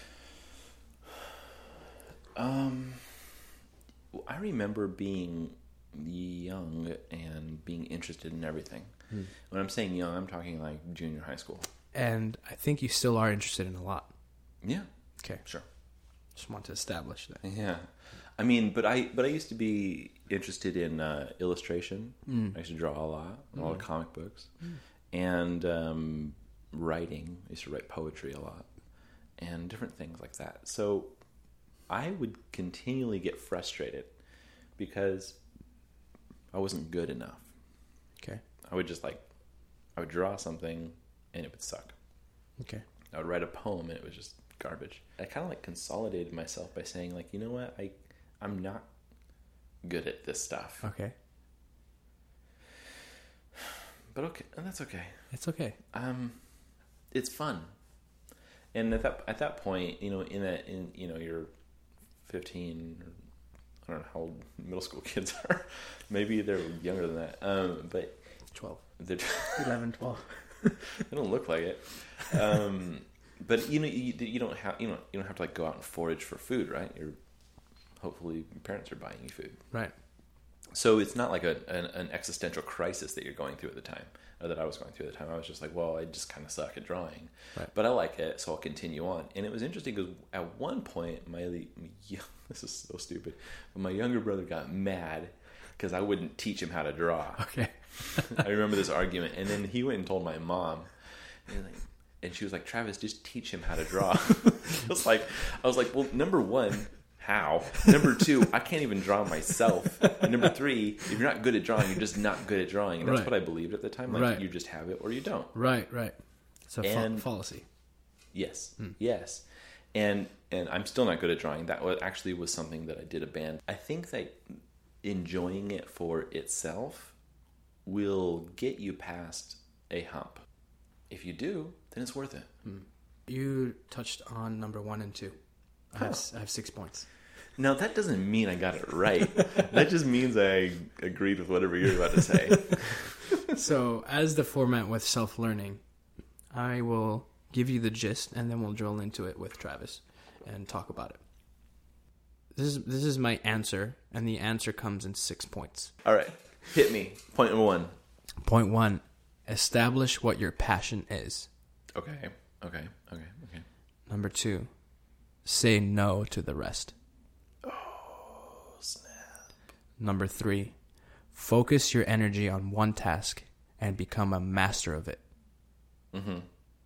Um, I remember being young and being interested in everything. Hmm. When I'm saying young, I'm talking like junior high school. And I think you still are interested in a lot. Yeah. Okay. Sure. Just want to establish that. Yeah. I mean, but I but I used to be interested in uh, illustration. Mm. I used to draw a lot, a lot mm. of comic books, mm. and um, writing. I used to write poetry a lot, and different things like that. So I would continually get frustrated because I wasn't good enough. Okay. I would just like, I would draw something and it would suck. Okay. I would write a poem and it was just garbage. I kind of like consolidated myself by saying like, you know what? I, I'm not good at this stuff. Okay. But okay, that's okay. It's okay. Um, it's fun. And at that at that point, you know, in that in you know, you're fifteen, or I don't know how old middle school kids are. Maybe they're younger than that. Um, but twelve. They're eleven, twelve. They don't look like it. Um, but you know, you, you don't have you know you don't have to like go out and forage for food, right? You're hopefully your parents are buying you food, right? So it's not like a, an, an existential crisis that you're going through at the time, or that I was going through at the time. I was just like, well, I just kind of suck at drawing, right. But I like it, so I'll continue on. And it was interesting because at one point, my, my this is so stupid, but my younger brother got mad because I wouldn't teach him how to draw. Okay. I remember this argument, and then he went and told my mom, and, like, and she was like, Travis, just teach him how to draw. I was like, I was like, well, number one, how? Number two, I can't even draw myself. And number three, if you're not good at drawing, you're just not good at drawing. And that's right. what I believed at the time. Like, right. You just have it or you don't. Right, right. It's a and, fa- fallacy. Yes, hmm. yes. And and I'm still not good at drawing. That was, actually was something that I did abandon. I think that enjoying it for itself will get you past a hump. If you do, then it's worth it. Hmm. You touched on number one and two. I have, I have six points. Now, that doesn't mean I got it right. That just means I agreed with whatever you're about to say. So, as the format with self-learning, I will give you the gist, and then we'll drill into it with Travis and talk about it. This is this is my answer, and the answer comes in six points. All right. Hit me. Point number one. Point one. Establish what your passion is. Okay. Okay. Okay. Okay. Number two. Say no to the rest. Oh, snap. Number three, focus your energy on one task and become a master of it. Mm-hmm.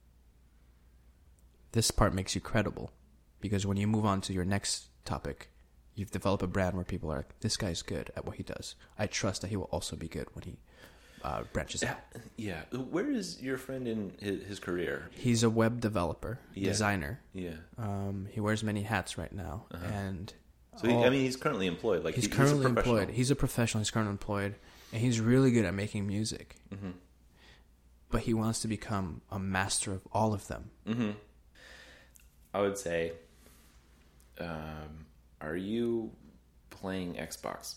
This part makes you credible because when you move on to your next topic, you've developed a brand where people are like, this guy's good at what he does. I trust that he will also be good when he uh, branches out. Yeah. Where is your friend in his, his career? He's a web developer, yeah. designer. Yeah. Um, he wears many hats right now. Uh-huh. And so, he, I mean, he's currently employed. Like He's he, currently he's a employed. He's a professional. He's currently employed. And he's really good at making music. Mm-hmm. But he wants to become a master of all of them. Mm-hmm. I would say, um, are you playing Xbox?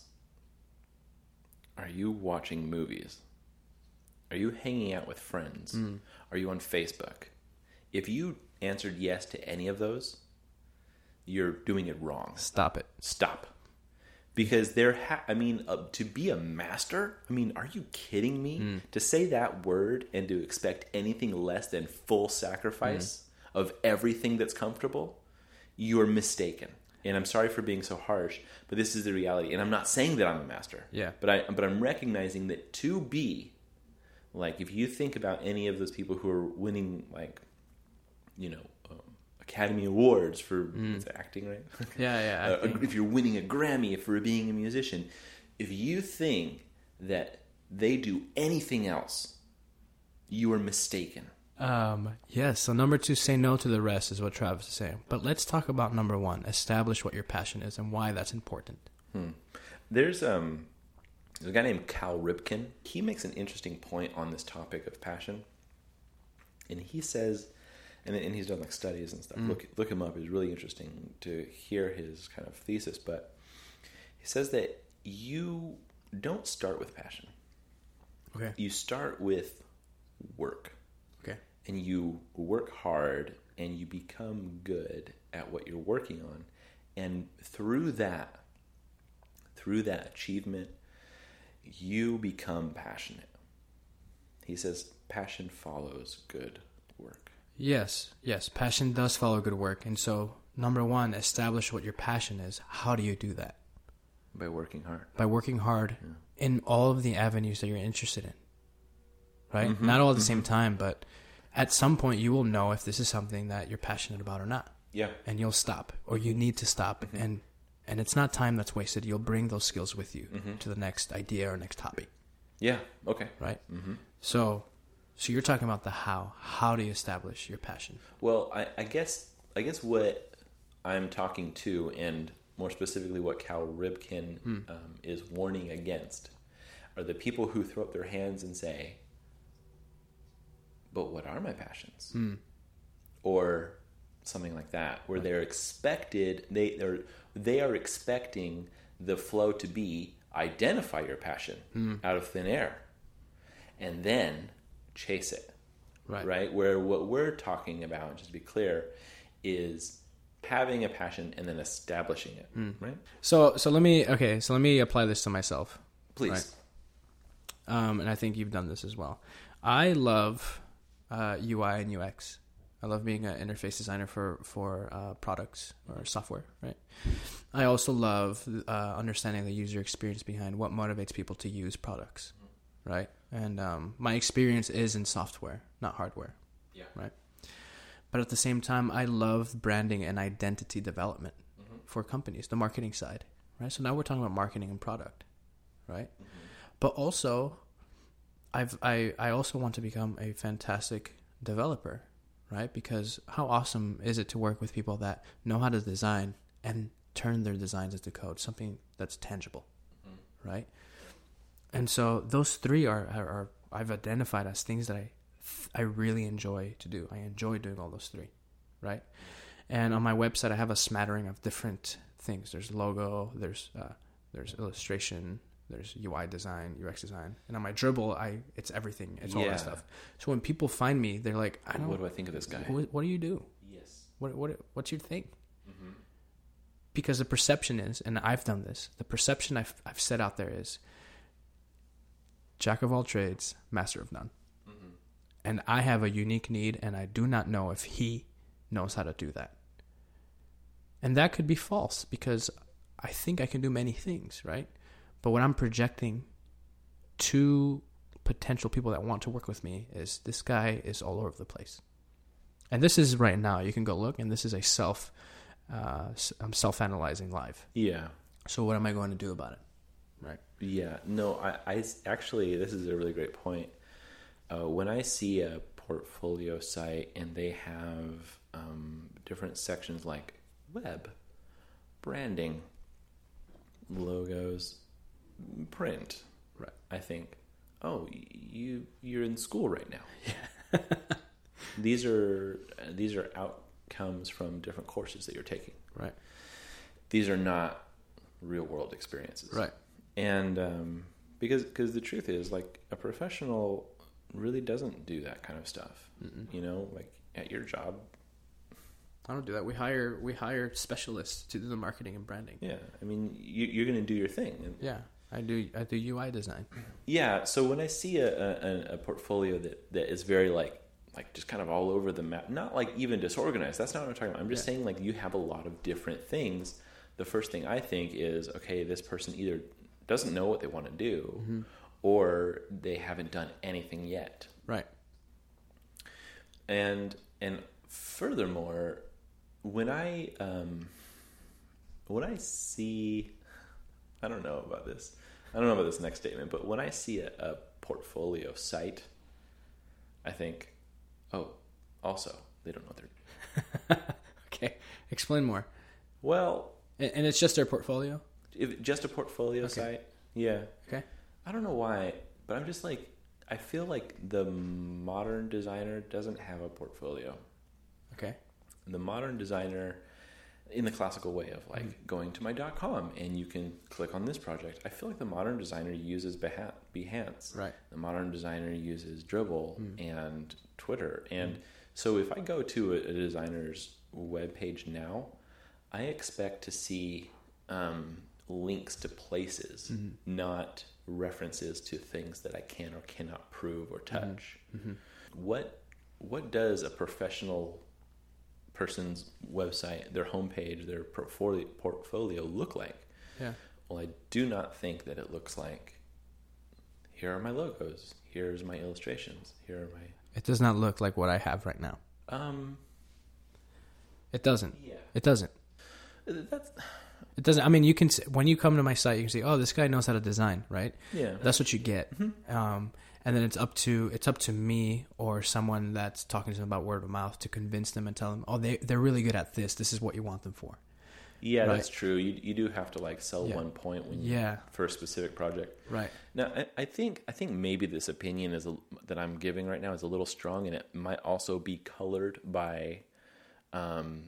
Are you watching movies? Are you hanging out with friends? Mm. Are you on Facebook? If you answered yes to any of those, you're doing it wrong. Stop it. Stop. Because there, ha- I mean, uh, to be a master, I mean, are you kidding me? Mm. To say that word and to expect anything less than full sacrifice mm. of everything that's comfortable, you're mistaken. And I'm sorry for being so harsh, but this is the reality. And I'm not saying that I'm a master. Yeah. But I, but I'm recognizing that to be, like, if you think about any of those people who are winning, like, you know, um, Academy Awards for mm. it's acting, right? Yeah, yeah. uh, if you're winning a Grammy for being a musician, if you think that they do anything else, you are mistaken. Um, yes. So number two, say no to the rest is what Travis is saying. But let's talk about number one. Establish what your passion is and why that's important. Hmm. There's um. There's a guy named Cal Ripken. He makes an interesting point on this topic of passion. And he says, and, and he's done like studies and stuff. Mm. Look look him up. It's really interesting to hear his kind of thesis. But he says that you don't start with passion. Okay. You start with work. Okay. And you work hard and you become good at what you're working on. And through that, through that achievement, you become passionate. He says passion follows good work. Yes, yes. Passion does follow good work. And so, number one, establish what your passion is. How do you do that? By working hard. By working hard yeah. in all of the avenues that you're interested in. Right? Mm-hmm. Not all at the mm-hmm. same time, but at some point you will know if this is something that you're passionate about or not. Yeah. And you'll stop, or you need to stop, mm-hmm. and and it's not time that's wasted. You'll bring those skills with you mm-hmm. to the next idea or next hobby. Yeah. Okay. Right. Mm-hmm. So, so you're talking about the how. How do you establish your passion? Well, I, I guess I guess what I'm talking to, and more specifically, what Cal Ripken hmm. um, is warning against, are the people who throw up their hands and say, "But what are my passions?" Hmm. Or something like that, where they're expected, they are they are expecting the flow to be identify your passion mm. out of thin air, and then chase it, right? Right. Where what we're talking about, just to be clear, is having a passion and then establishing it, mm. right? So, so let me okay. So let me apply this to myself, please. Right? Um, and I think you've done this as well. I love uh, U I and U X. I love being an interface designer for for uh, products or software, right? I also love uh, understanding the user experience behind what motivates people to use products, right? And um, my experience is in software, not hardware, yeah. right? But at the same time, I love branding and identity development mm-hmm. for companies, the marketing side, right? So now we're talking about marketing and product, right? Mm-hmm. But also, I've I I also want to become a fantastic developer. Right? Because how awesome is it to work with people that know how to design and turn their designs into code, something that's tangible, mm-hmm. right? And so those three are, are, are I've identified as things that I I really enjoy to do. I enjoy doing all those three, right? And on my website, I have a smattering of different things. There's logo, there's uh, there's illustration, there's U I design, U X design, and on my Dribbble, I it's everything. It's all yeah. that stuff. So when people find me, they're like, "I don't. What do I think of this guy? What, what do you do? Yes. What what what's your thing?" Mm-hmm. Because the perception is, and I've done this. The perception I've I've set out there is, jack of all trades, master of none. Mm-hmm. And I have a unique need, and I do not know if he knows how to do that. And that could be false because I think I can do many things, right? But what I'm projecting to potential people that want to work with me is this guy is all over the place. And this is right now. You can go look, and this is a self, uh, I'm self-analyzing live. Yeah. So what am I going to do about it? Right. Yeah. No, I, I actually, this is a really great point. Uh, when I see a portfolio site and they have um, different sections like web, branding, logos, print, right? I think, oh, you you're in school right now. Yeah. these are these are outcomes from different courses that you're taking. Right. These are not real world experiences. Right. And um, because because the truth is, like, a professional really doesn't do that kind of stuff. Mm-mm. You know, like at your job. I don't do that. We hire we hire specialists to do the marketing and branding. Yeah, I mean, you, you're going to do your thing. And yeah, I do. I do U I design. Yeah, so when I see a, a, a portfolio that, that is very like like just kind of all over the map, not like even disorganized. That's not what I'm talking about. I'm just yeah. saying like you have a lot of different things. The first thing I think is, okay, this person either doesn't know what they want to do, mm-hmm. or they haven't done anything yet. Right. And and furthermore, when I um, when I see, I don't know about this. I don't know about this next statement, but when I see a, a portfolio site, I think, oh, also they don't know what they're doing. Okay, explain more. Well, and, and it's just their portfolio. If just a portfolio okay. site, yeah. Okay. I don't know why, but I'm just like, I feel like the modern designer doesn't have a portfolio. Okay. The modern designer, in the classical way of like mm. going to my .com and you can click on this project. I feel like the modern designer uses Behance. Right. The modern designer uses Dribbble mm. and Twitter. And mm. so if I go to a, a designer's webpage now, I expect to see um, links to places, mm-hmm. not references to things that I can or cannot prove or touch. Mm-hmm. What what does a professional person's website, their homepage, their portfolio, portfolio look like? Yeah. Well, I do not think that it looks like, here are my logos, here's my illustrations, here are my... It does not look like what I have right now. Um, It doesn't. Yeah. It doesn't. That's It doesn't. I mean, you can when you come to my site, you can see, oh, this guy knows how to design, right? Yeah. That's what you get. Mm-hmm. Um, and then it's up to it's up to me or someone that's talking to them about word of mouth to convince them and tell them, oh, they they're really good at this. This is what you want them for. Yeah, right? That's true. You you do have to like sell Yeah. one point when you, Yeah. for a specific project. Right. Now, I, I think I think maybe this opinion is a, that I'm giving right now is a little strong, and it might also be colored by, um,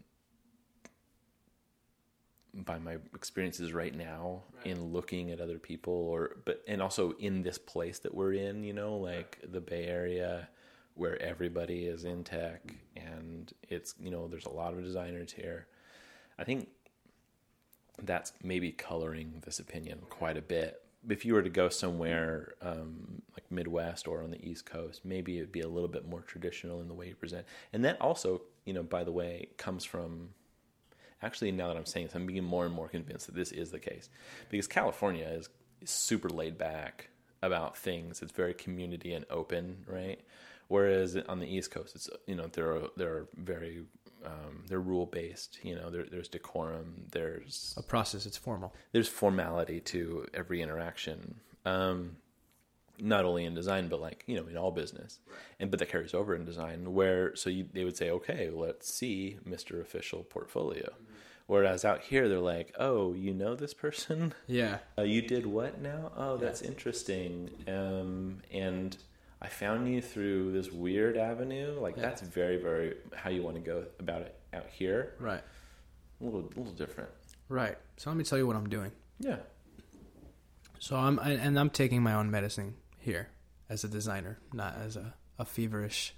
by my experiences right now right. in looking at other people, or but and also in this place that we're in. You know, like the Bay Area, where everybody is in tech, and it's you know there's a lot of designers here. I think that's maybe coloring this opinion quite a bit. If you were to go somewhere um, like Midwest or on the East Coast, maybe it'd be a little bit more traditional in the way you present. And that also, you know, by the way, comes from, actually now that I'm saying this, I'm being more and more convinced that this is the case. Because California is, is super laid back about things. It's very community and open, right? Whereas on the East Coast, it's, you know, there are, there are very... Um, they're rule based, you know, there, there's decorum, there's a process. It's formal. There's formality to every interaction. Um, not only in design, but like, you know, in all business. Right. And, but that carries over in design where, so you, they would say, okay, let's see Mister Official Portfolio. Mm-hmm. Whereas out here, they're like, oh, you know this person? Yeah. Uh, you did what now? Oh, that's yeah. interesting. Um, and I found you through this weird avenue. Like, yeah. that's very, very how you want to go about it out here. Right. A little, a little different. Right. So let me tell you what I'm doing. Yeah. So I'm, I, and I'm taking my own medicine here as a designer, not as a, a feverish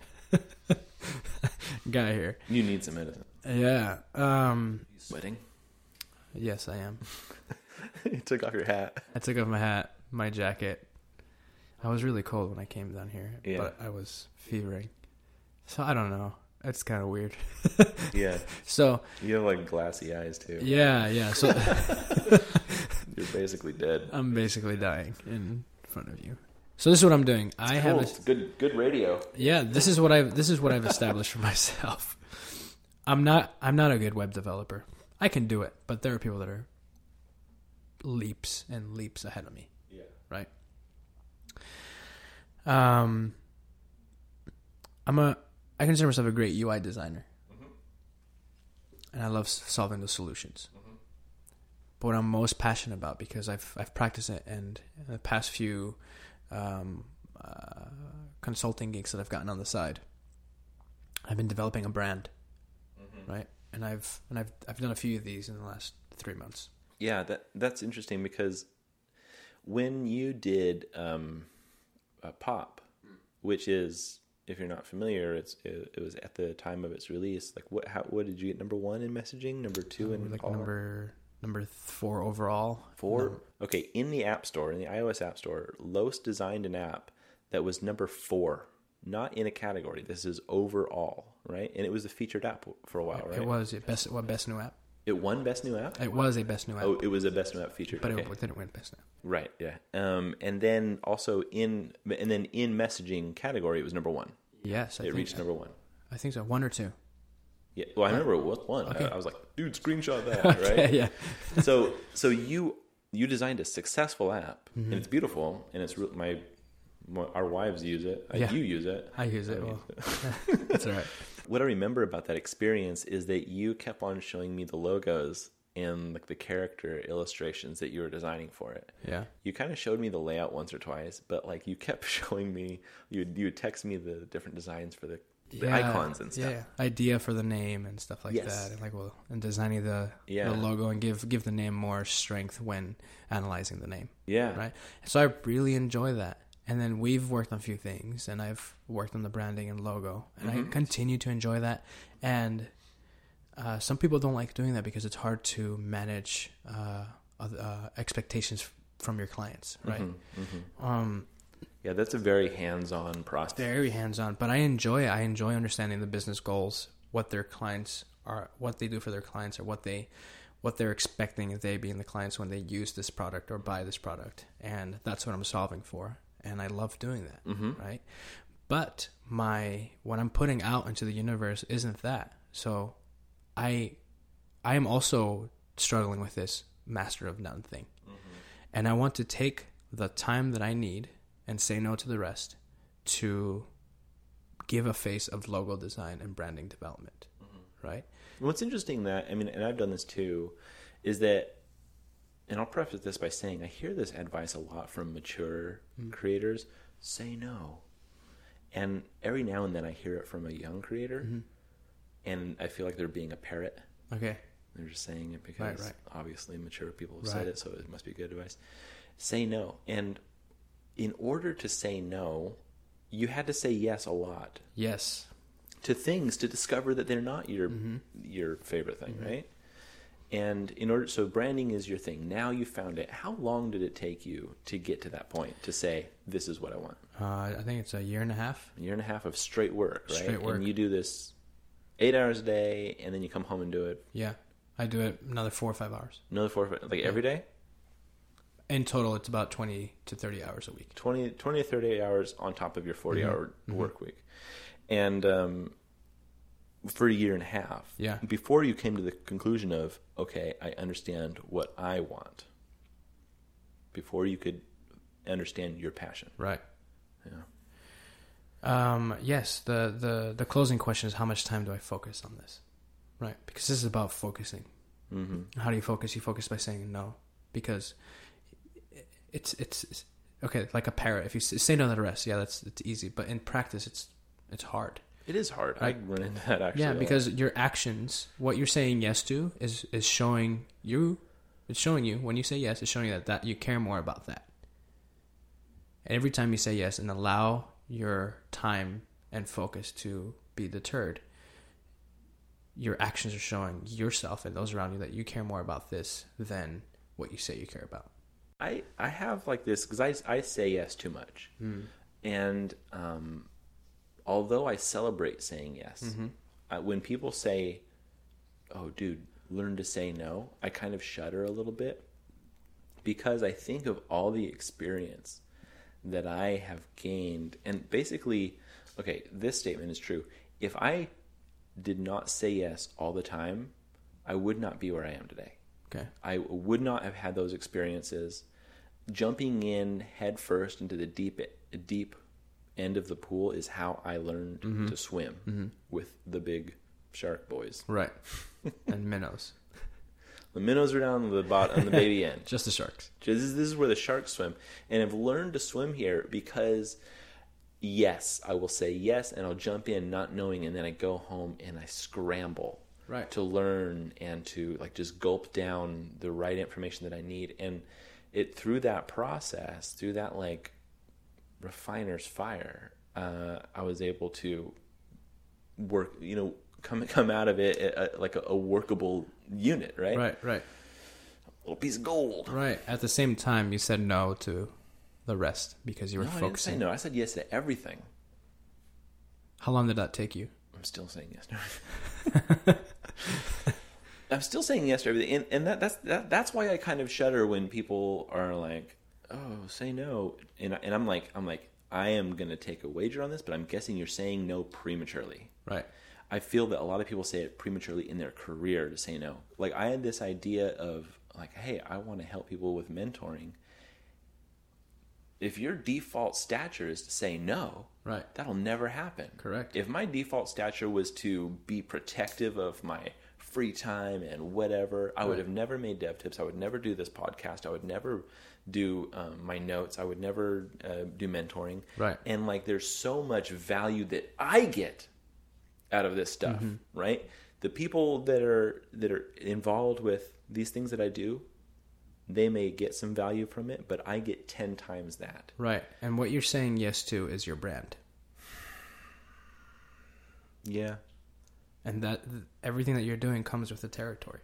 guy here. You need some medicine. Yeah. Um, you sweating? Yes, I am. You took off your hat. I took off my hat, my jacket. I was really cold when I came down here, yeah. but I was fevering. So I don't know. It's kind of weird. Yeah. So you have like glassy eyes too. Yeah, yeah. So you're basically dead. I'm basically dying in front of you. So this is what I'm doing. I cool. have a, it's good good radio. Yeah, this is what I've this is what I've established for myself. I'm not I'm not a good web developer. I can do it, but there are people that are leaps and leaps ahead of me. Yeah. Right? Um, I'm a, I consider myself a great U I designer, mm-hmm. and I love solving the solutions. Mm-hmm. But what I'm most passionate about, because I've I've practiced it, and in the past few um, uh, consulting gigs that I've gotten on the side, I've been developing a brand, mm-hmm. right? And I've and I've I've done a few of these in the last three months. Yeah, that that's interesting because when you did. Um, Uh, Pop, which is, if you're not familiar, it's it, it was at the time of its release. Like, what? How? What did you get? Number one in messaging, number two in like all? number number four overall. Four. Number, okay, in the App Store, in the iOS App Store, Los designed an app that was number four, not in a category. This is overall, right? And it was a featured app for a while, right? It was it best. What best new app? It won Best New App? It was a Best New App. Oh, it was a Best New App featured. But okay. it didn't win Best New App. Right, yeah. Um, and then also in and then in messaging category, it was number one. Yes, I it think reached so. number one. I think so. One or two. Yeah. Well, I remember it was one. Okay. I, I was like, dude, screenshot that, okay, right? Yeah. so, so you you designed a successful app, mm-hmm. and it's beautiful, and it's re- my, my our wives use it. Yeah. You use it. I use it. I well. it. That's all right. What I remember about that experience is that you kept on showing me the logos and like the character illustrations that you were designing for it. Yeah. You kind of showed me the layout once or twice, but like you kept showing me, you would, you would text me the different designs for the, the yeah, icons and stuff. Yeah. Idea for the name and stuff like yes. that. And like, well, and designing the, yeah. the logo and give, give the name more strength when analyzing the name. Yeah. Right. So I really enjoy that. And then we've worked on a few things, and I've worked on the branding and logo, and mm-hmm. I continue to enjoy that. And Uh, some people don't like doing that because it's hard to manage uh, uh, expectations from your clients, right? Mm-hmm, mm-hmm. Um, yeah, that's a very hands-on process. Very hands-on, but I enjoy it. I enjoy understanding the business goals, what their clients are, what they do for their clients, or what they, what they're expecting if they being the clients when they use this product or buy this product, and that's what I'm solving for, and I love doing that, mm-hmm. right? But my what I'm putting out into the universe isn't that, so. I I am also struggling with this master of none thing. Mm-hmm. And I want to take the time that I need and say no to the rest to give a face of logo design and branding development. Mm-hmm. Right? What's interesting that, I mean, and I've done this too, is that, and I'll preface this by saying I hear this advice a lot from mature mm-hmm. creators, say no. And every now and then I hear it from a young creator, mm-hmm. and I feel like they're being a parrot. Okay. They're just saying it because right, right. obviously mature people have right. said it, so it must be good advice. Say no. And in order to say no, you had to say yes a lot. Yes. To things to discover that they're not your mm-hmm. your favorite thing, mm-hmm. right? And in order, so branding is your thing. Now you found it. How long did it take you to get to that point to say, this is what I want? Uh, I think it's a year and a half. A year and a half of straight work, right? Straight work. And you do this eight hours a day, and then you come home and do it. Yeah. I do it another four or five hours. Another four or five, like yeah. every day? In total, it's about twenty to thirty hours a week. twenty, twenty to thirty hours on top of your forty-hour mm-hmm. work week. And um, for a year and a half. Yeah. Before you came to the conclusion of, okay, I understand what I want. Before you could understand your passion. Right. Yeah. Um, yes, the, the, the closing question is, how much time do I focus on this? Right. Because this is about focusing. Mm-hmm. How do you focus? You focus by saying no. Because it's, it's, it's okay, like a parrot. If you say no to the rest, yeah, that's it's easy. But in practice, it's it's hard. It is hard. Like, I run into that actually. Yeah, because your actions, what you're saying yes to, is is showing you. It's showing you when you say yes. It's showing you that, that you care more about that. And every time you say yes and allow your time and focus to be deterred, your actions are showing yourself and those around you that you care more about this than what you say you care about. I, I have like this because I, I say yes too much. Mm. And um, although I celebrate saying yes, mm-hmm. I, when people say, oh, dude, learn to say no, I kind of shudder a little bit because I think of all the experience that I have gained. And basically, okay, this statement is true. If I did not say yes all the time, I would not be where I am today. Okay. I would not have had those experiences. Jumping in head first into the deep, deep end of the pool is how I learned mm-hmm. to swim mm-hmm. with the big shark boys. Right. And minnows. The minnows are down the bottom, on the baby end. Just the sharks. This is, this is where the sharks swim. And I've learned to swim here because, yes, I will say yes, and I'll jump in not knowing, and then I go home and I scramble. Right. To learn and to like just gulp down the right information that I need. And it through that process, through that like refiner's fire, uh, I was able to work, you know, come come out of it uh, like a, a workable unit, right? Right, right. A little piece of gold. Right. At the same time, you said no to the rest because you were no, focusing. I didn't say no. I said yes to everything. How long did that take you? I'm still saying yes to everything. I'm still saying yes to everything, and, and that, that's that, that's why I kind of shudder when people are like, "Oh, say no," and and I'm like, I'm like, I am going to take a wager on this, but I'm guessing you're saying no prematurely. Right. I feel that a lot of people say it prematurely in their career to say no. Like I had this idea of like, hey, I want to help people with mentoring. If your default stature is to say no, right, that'll never happen. Correct. If my default stature was to be protective of my free time and whatever, I right. would have never made Dev Tips. I would never do this podcast. I would never do um, my notes. I would never uh, do mentoring. Right. And like, there's so much value that I get out of this stuff, mm-hmm. right? The people that are that are involved with these things that I do, they may get some value from it, but I get ten times that. Right. And what you're saying yes to is your brand. Yeah. And that everything that you're doing comes with the territory.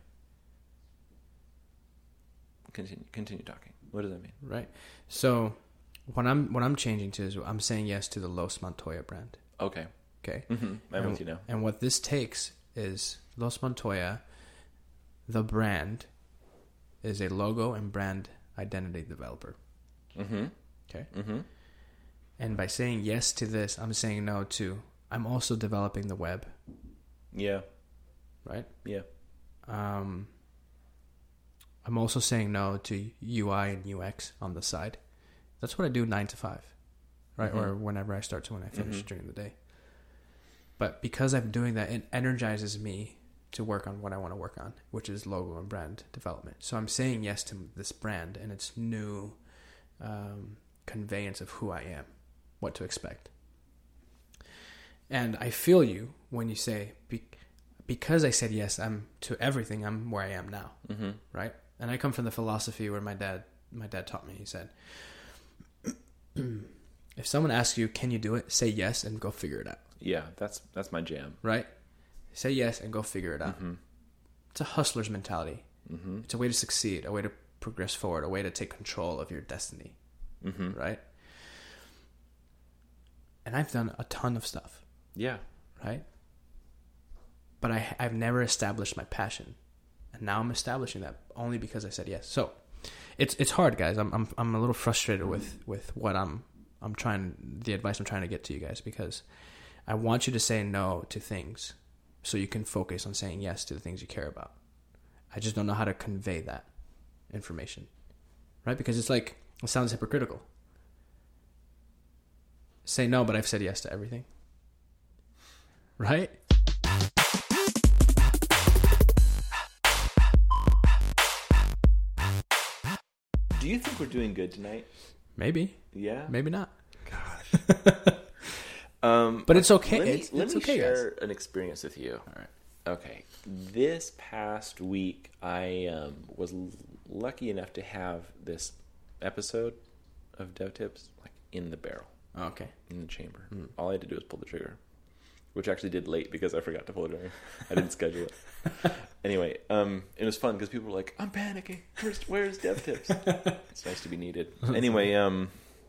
Continue continue talking. What does that mean? Right. So what I'm what I'm changing to is I'm saying yes to the Los Montoya brand. Okay. Okay. Mm-hmm. I'm and, with you now. And what this takes is Los Montoya, the brand, is a logo and brand identity developer. Mm-hmm. Okay. Mm-hmm. And by saying yes to this, I'm saying no to, I'm also developing the web. Yeah. right? Yeah. Um, I'm also saying no to U I and U X on the side. That's what I do nine to five, right? Mm-hmm. Or whenever I start to when I finish mm-hmm. during the day. But because I'm doing that, it energizes me to work on what I want to work on, which is logo and brand development. So I'm saying yes to this brand and its new um, conveyance of who I am, what to expect. And I feel you when you say, be- because I said yes, I'm to everything, I'm where I am now, mm-hmm. right? And I come from the philosophy where my dad, my dad taught me. He said, if someone asks you, can you do it? Say yes and go figure it out. Yeah, that's that's my jam. Right? Say yes and go figure it out. Mm-hmm. It's a hustler's mentality. Mm-hmm. It's a way to succeed, a way to progress forward, a way to take control of your destiny. Mm-hmm. Right? And I've done a ton of stuff. Yeah. Right? But I, I've never established my passion. And now I'm establishing that only because I said yes. So it's it's hard, guys. I'm I'm I'm a little frustrated with, with what I'm I'm trying the advice I'm trying to get to you guys, because I want you to say no to things so you can focus on saying yes to the things you care about. I just don't know how to convey that information. Right? Because it's like, it sounds hypocritical. Say no, but I've said yes to everything. Right? Do you think we're doing good tonight? Maybe. Yeah? Maybe not. Gosh. um, but it's okay. Let me, it's, let it's me okay, share guys. an experience with you. All right. Okay. This past week, I um, was l- lucky enough to have this episode of Dev Tips like in the barrel. Oh, okay. In the chamber. Mm. All I had to do was pull the trigger, which I actually did late because I forgot to pull the trigger. I didn't schedule it. Anyway, um, it was fun because people were like, I'm panicking. Where's, where's Dev Tips? It's nice to be needed. Anyway, um,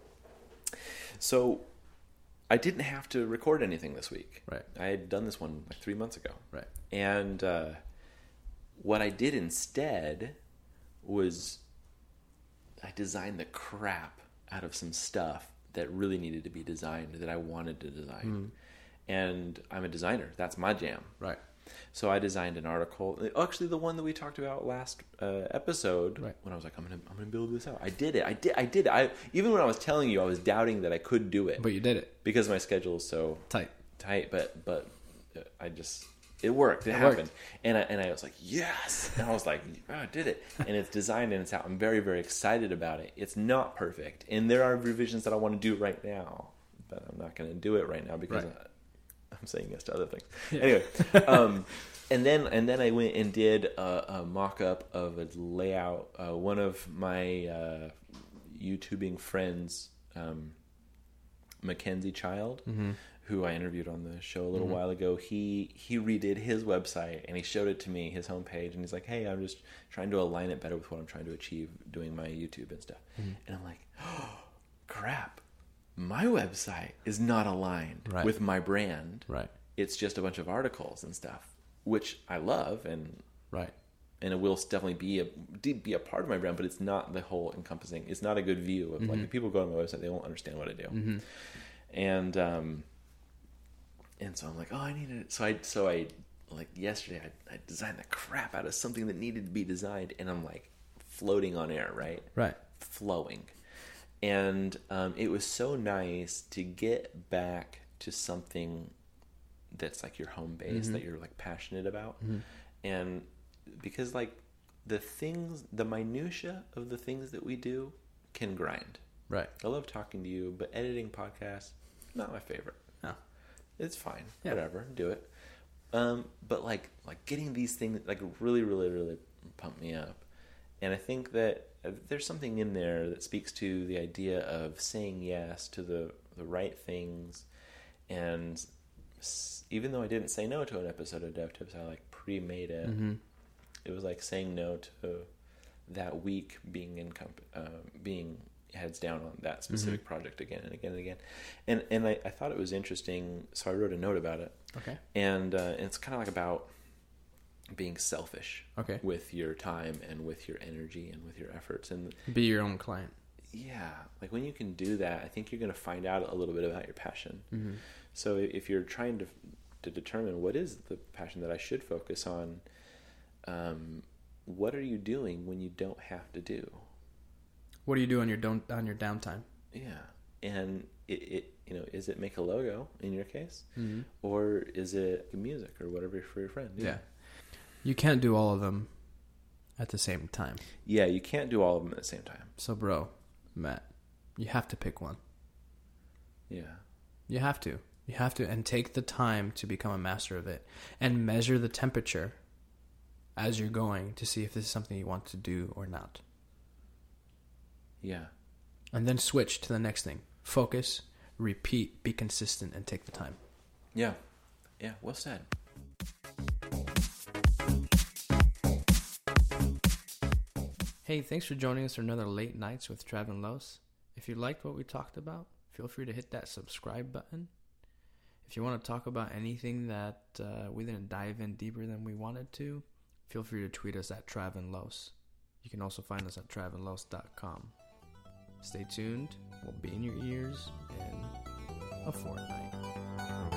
so I didn't have to record anything this week. Right. I had done this one like three months ago. Right. And uh, what I did instead was I designed the crap out of some stuff that really needed to be designed, that I wanted to design. Mm. And I'm a designer. That's my jam. Right. So I designed an article. Actually, the one that we talked about last uh, episode, right. when I was like, "I'm gonna, I'm gonna build this out." I did it. I did. I did. I even when I was telling you, I was doubting that I could do it. But you did it because my schedule is so tight. Tight. But but I just it worked. It, it happened. Worked. And I and I was like, yes. And I was like, oh, I did it. And it's designed and it's out. I'm very very excited about it. It's not perfect, and there are revisions that I want to do right now, but I'm not going to do it right now because. Right. I, I'm saying yes to other things. Yeah. Anyway, um, and then and then I went and did a, a mock-up of a layout. Uh, one of my uh, YouTubing friends, um, Mackenzie Child, mm-hmm. who I interviewed on the show a little mm-hmm. while ago, he he redid his website and he showed it to me, his homepage, and he's like, "Hey, I'm just trying to align it better with what I'm trying to achieve doing my YouTube and stuff." Mm-hmm. And I'm like, "Oh, crap. My website is not aligned right. with my brand. Right. It's just a bunch of articles and stuff, which I love, and right, and it will definitely be a be a part of my brand, but it's not the whole encompassing. It's not a good view of mm-hmm. like if people go to my website, they won't understand what I do. Mm-hmm. And um, and so I'm like, oh, I need it. So I so I like yesterday, I, I designed the crap out of something that needed to be designed, and I'm like floating on air, right? Right, flowing. And um, it was so nice to get back to something that's like your home base, mm-hmm. that you're like passionate about. Mm-hmm. And because like the things, the minutia of the things that we do can grind. Right. I love talking to you, but editing podcasts, not my favorite. No. It's fine. Yeah. Whatever. Do it. Um, but like, like getting these things like really, really, really pump me up. And I think that there's something in there that speaks to the idea of saying yes to the, the right things. And even though I didn't say no to an episode of Dev Tips, I like pre-made it. Mm-hmm. It was like saying no to that week being in comp- uh, being heads down on that specific mm-hmm. project again and again and again. And and I, I thought it was interesting, so I wrote a note about it. Okay. And, uh, and it's kind of like about being selfish okay. with your time and with your energy and with your efforts, and be your own client. Yeah, like when you can do that, I think you're going to find out a little bit about your passion. Mm-hmm. So if you're trying to to determine what is the passion that I should focus on. Um, what are you doing when you don't have to do? What do you do on your don't on your downtime? Yeah, and it, it you know, is it make a logo in your case, mm-hmm. or is it music or whatever for your friend? Yeah. yeah, you can't do all of them at the same time. Yeah, you can't do all of them at the same time. So, bro, Matt, you have to pick one. Yeah, you have to. You have to, and take the time to become a master of it, and measure the temperature as you're going to see if this is something you want to do or not. Yeah. And then switch to the next thing. Focus, repeat, be consistent, and take the time. Yeah. Yeah, well said. Hey, thanks for joining us for another Late Nights with Trav and Los. If you liked what we talked about, feel free to hit that subscribe button. If you want to talk about anything that uh, we didn't dive in deeper than we wanted to, feel free to tweet us at Trav and Los. You can also find us at trav and los dot com. Stay tuned. We'll be in your ears in a fortnight.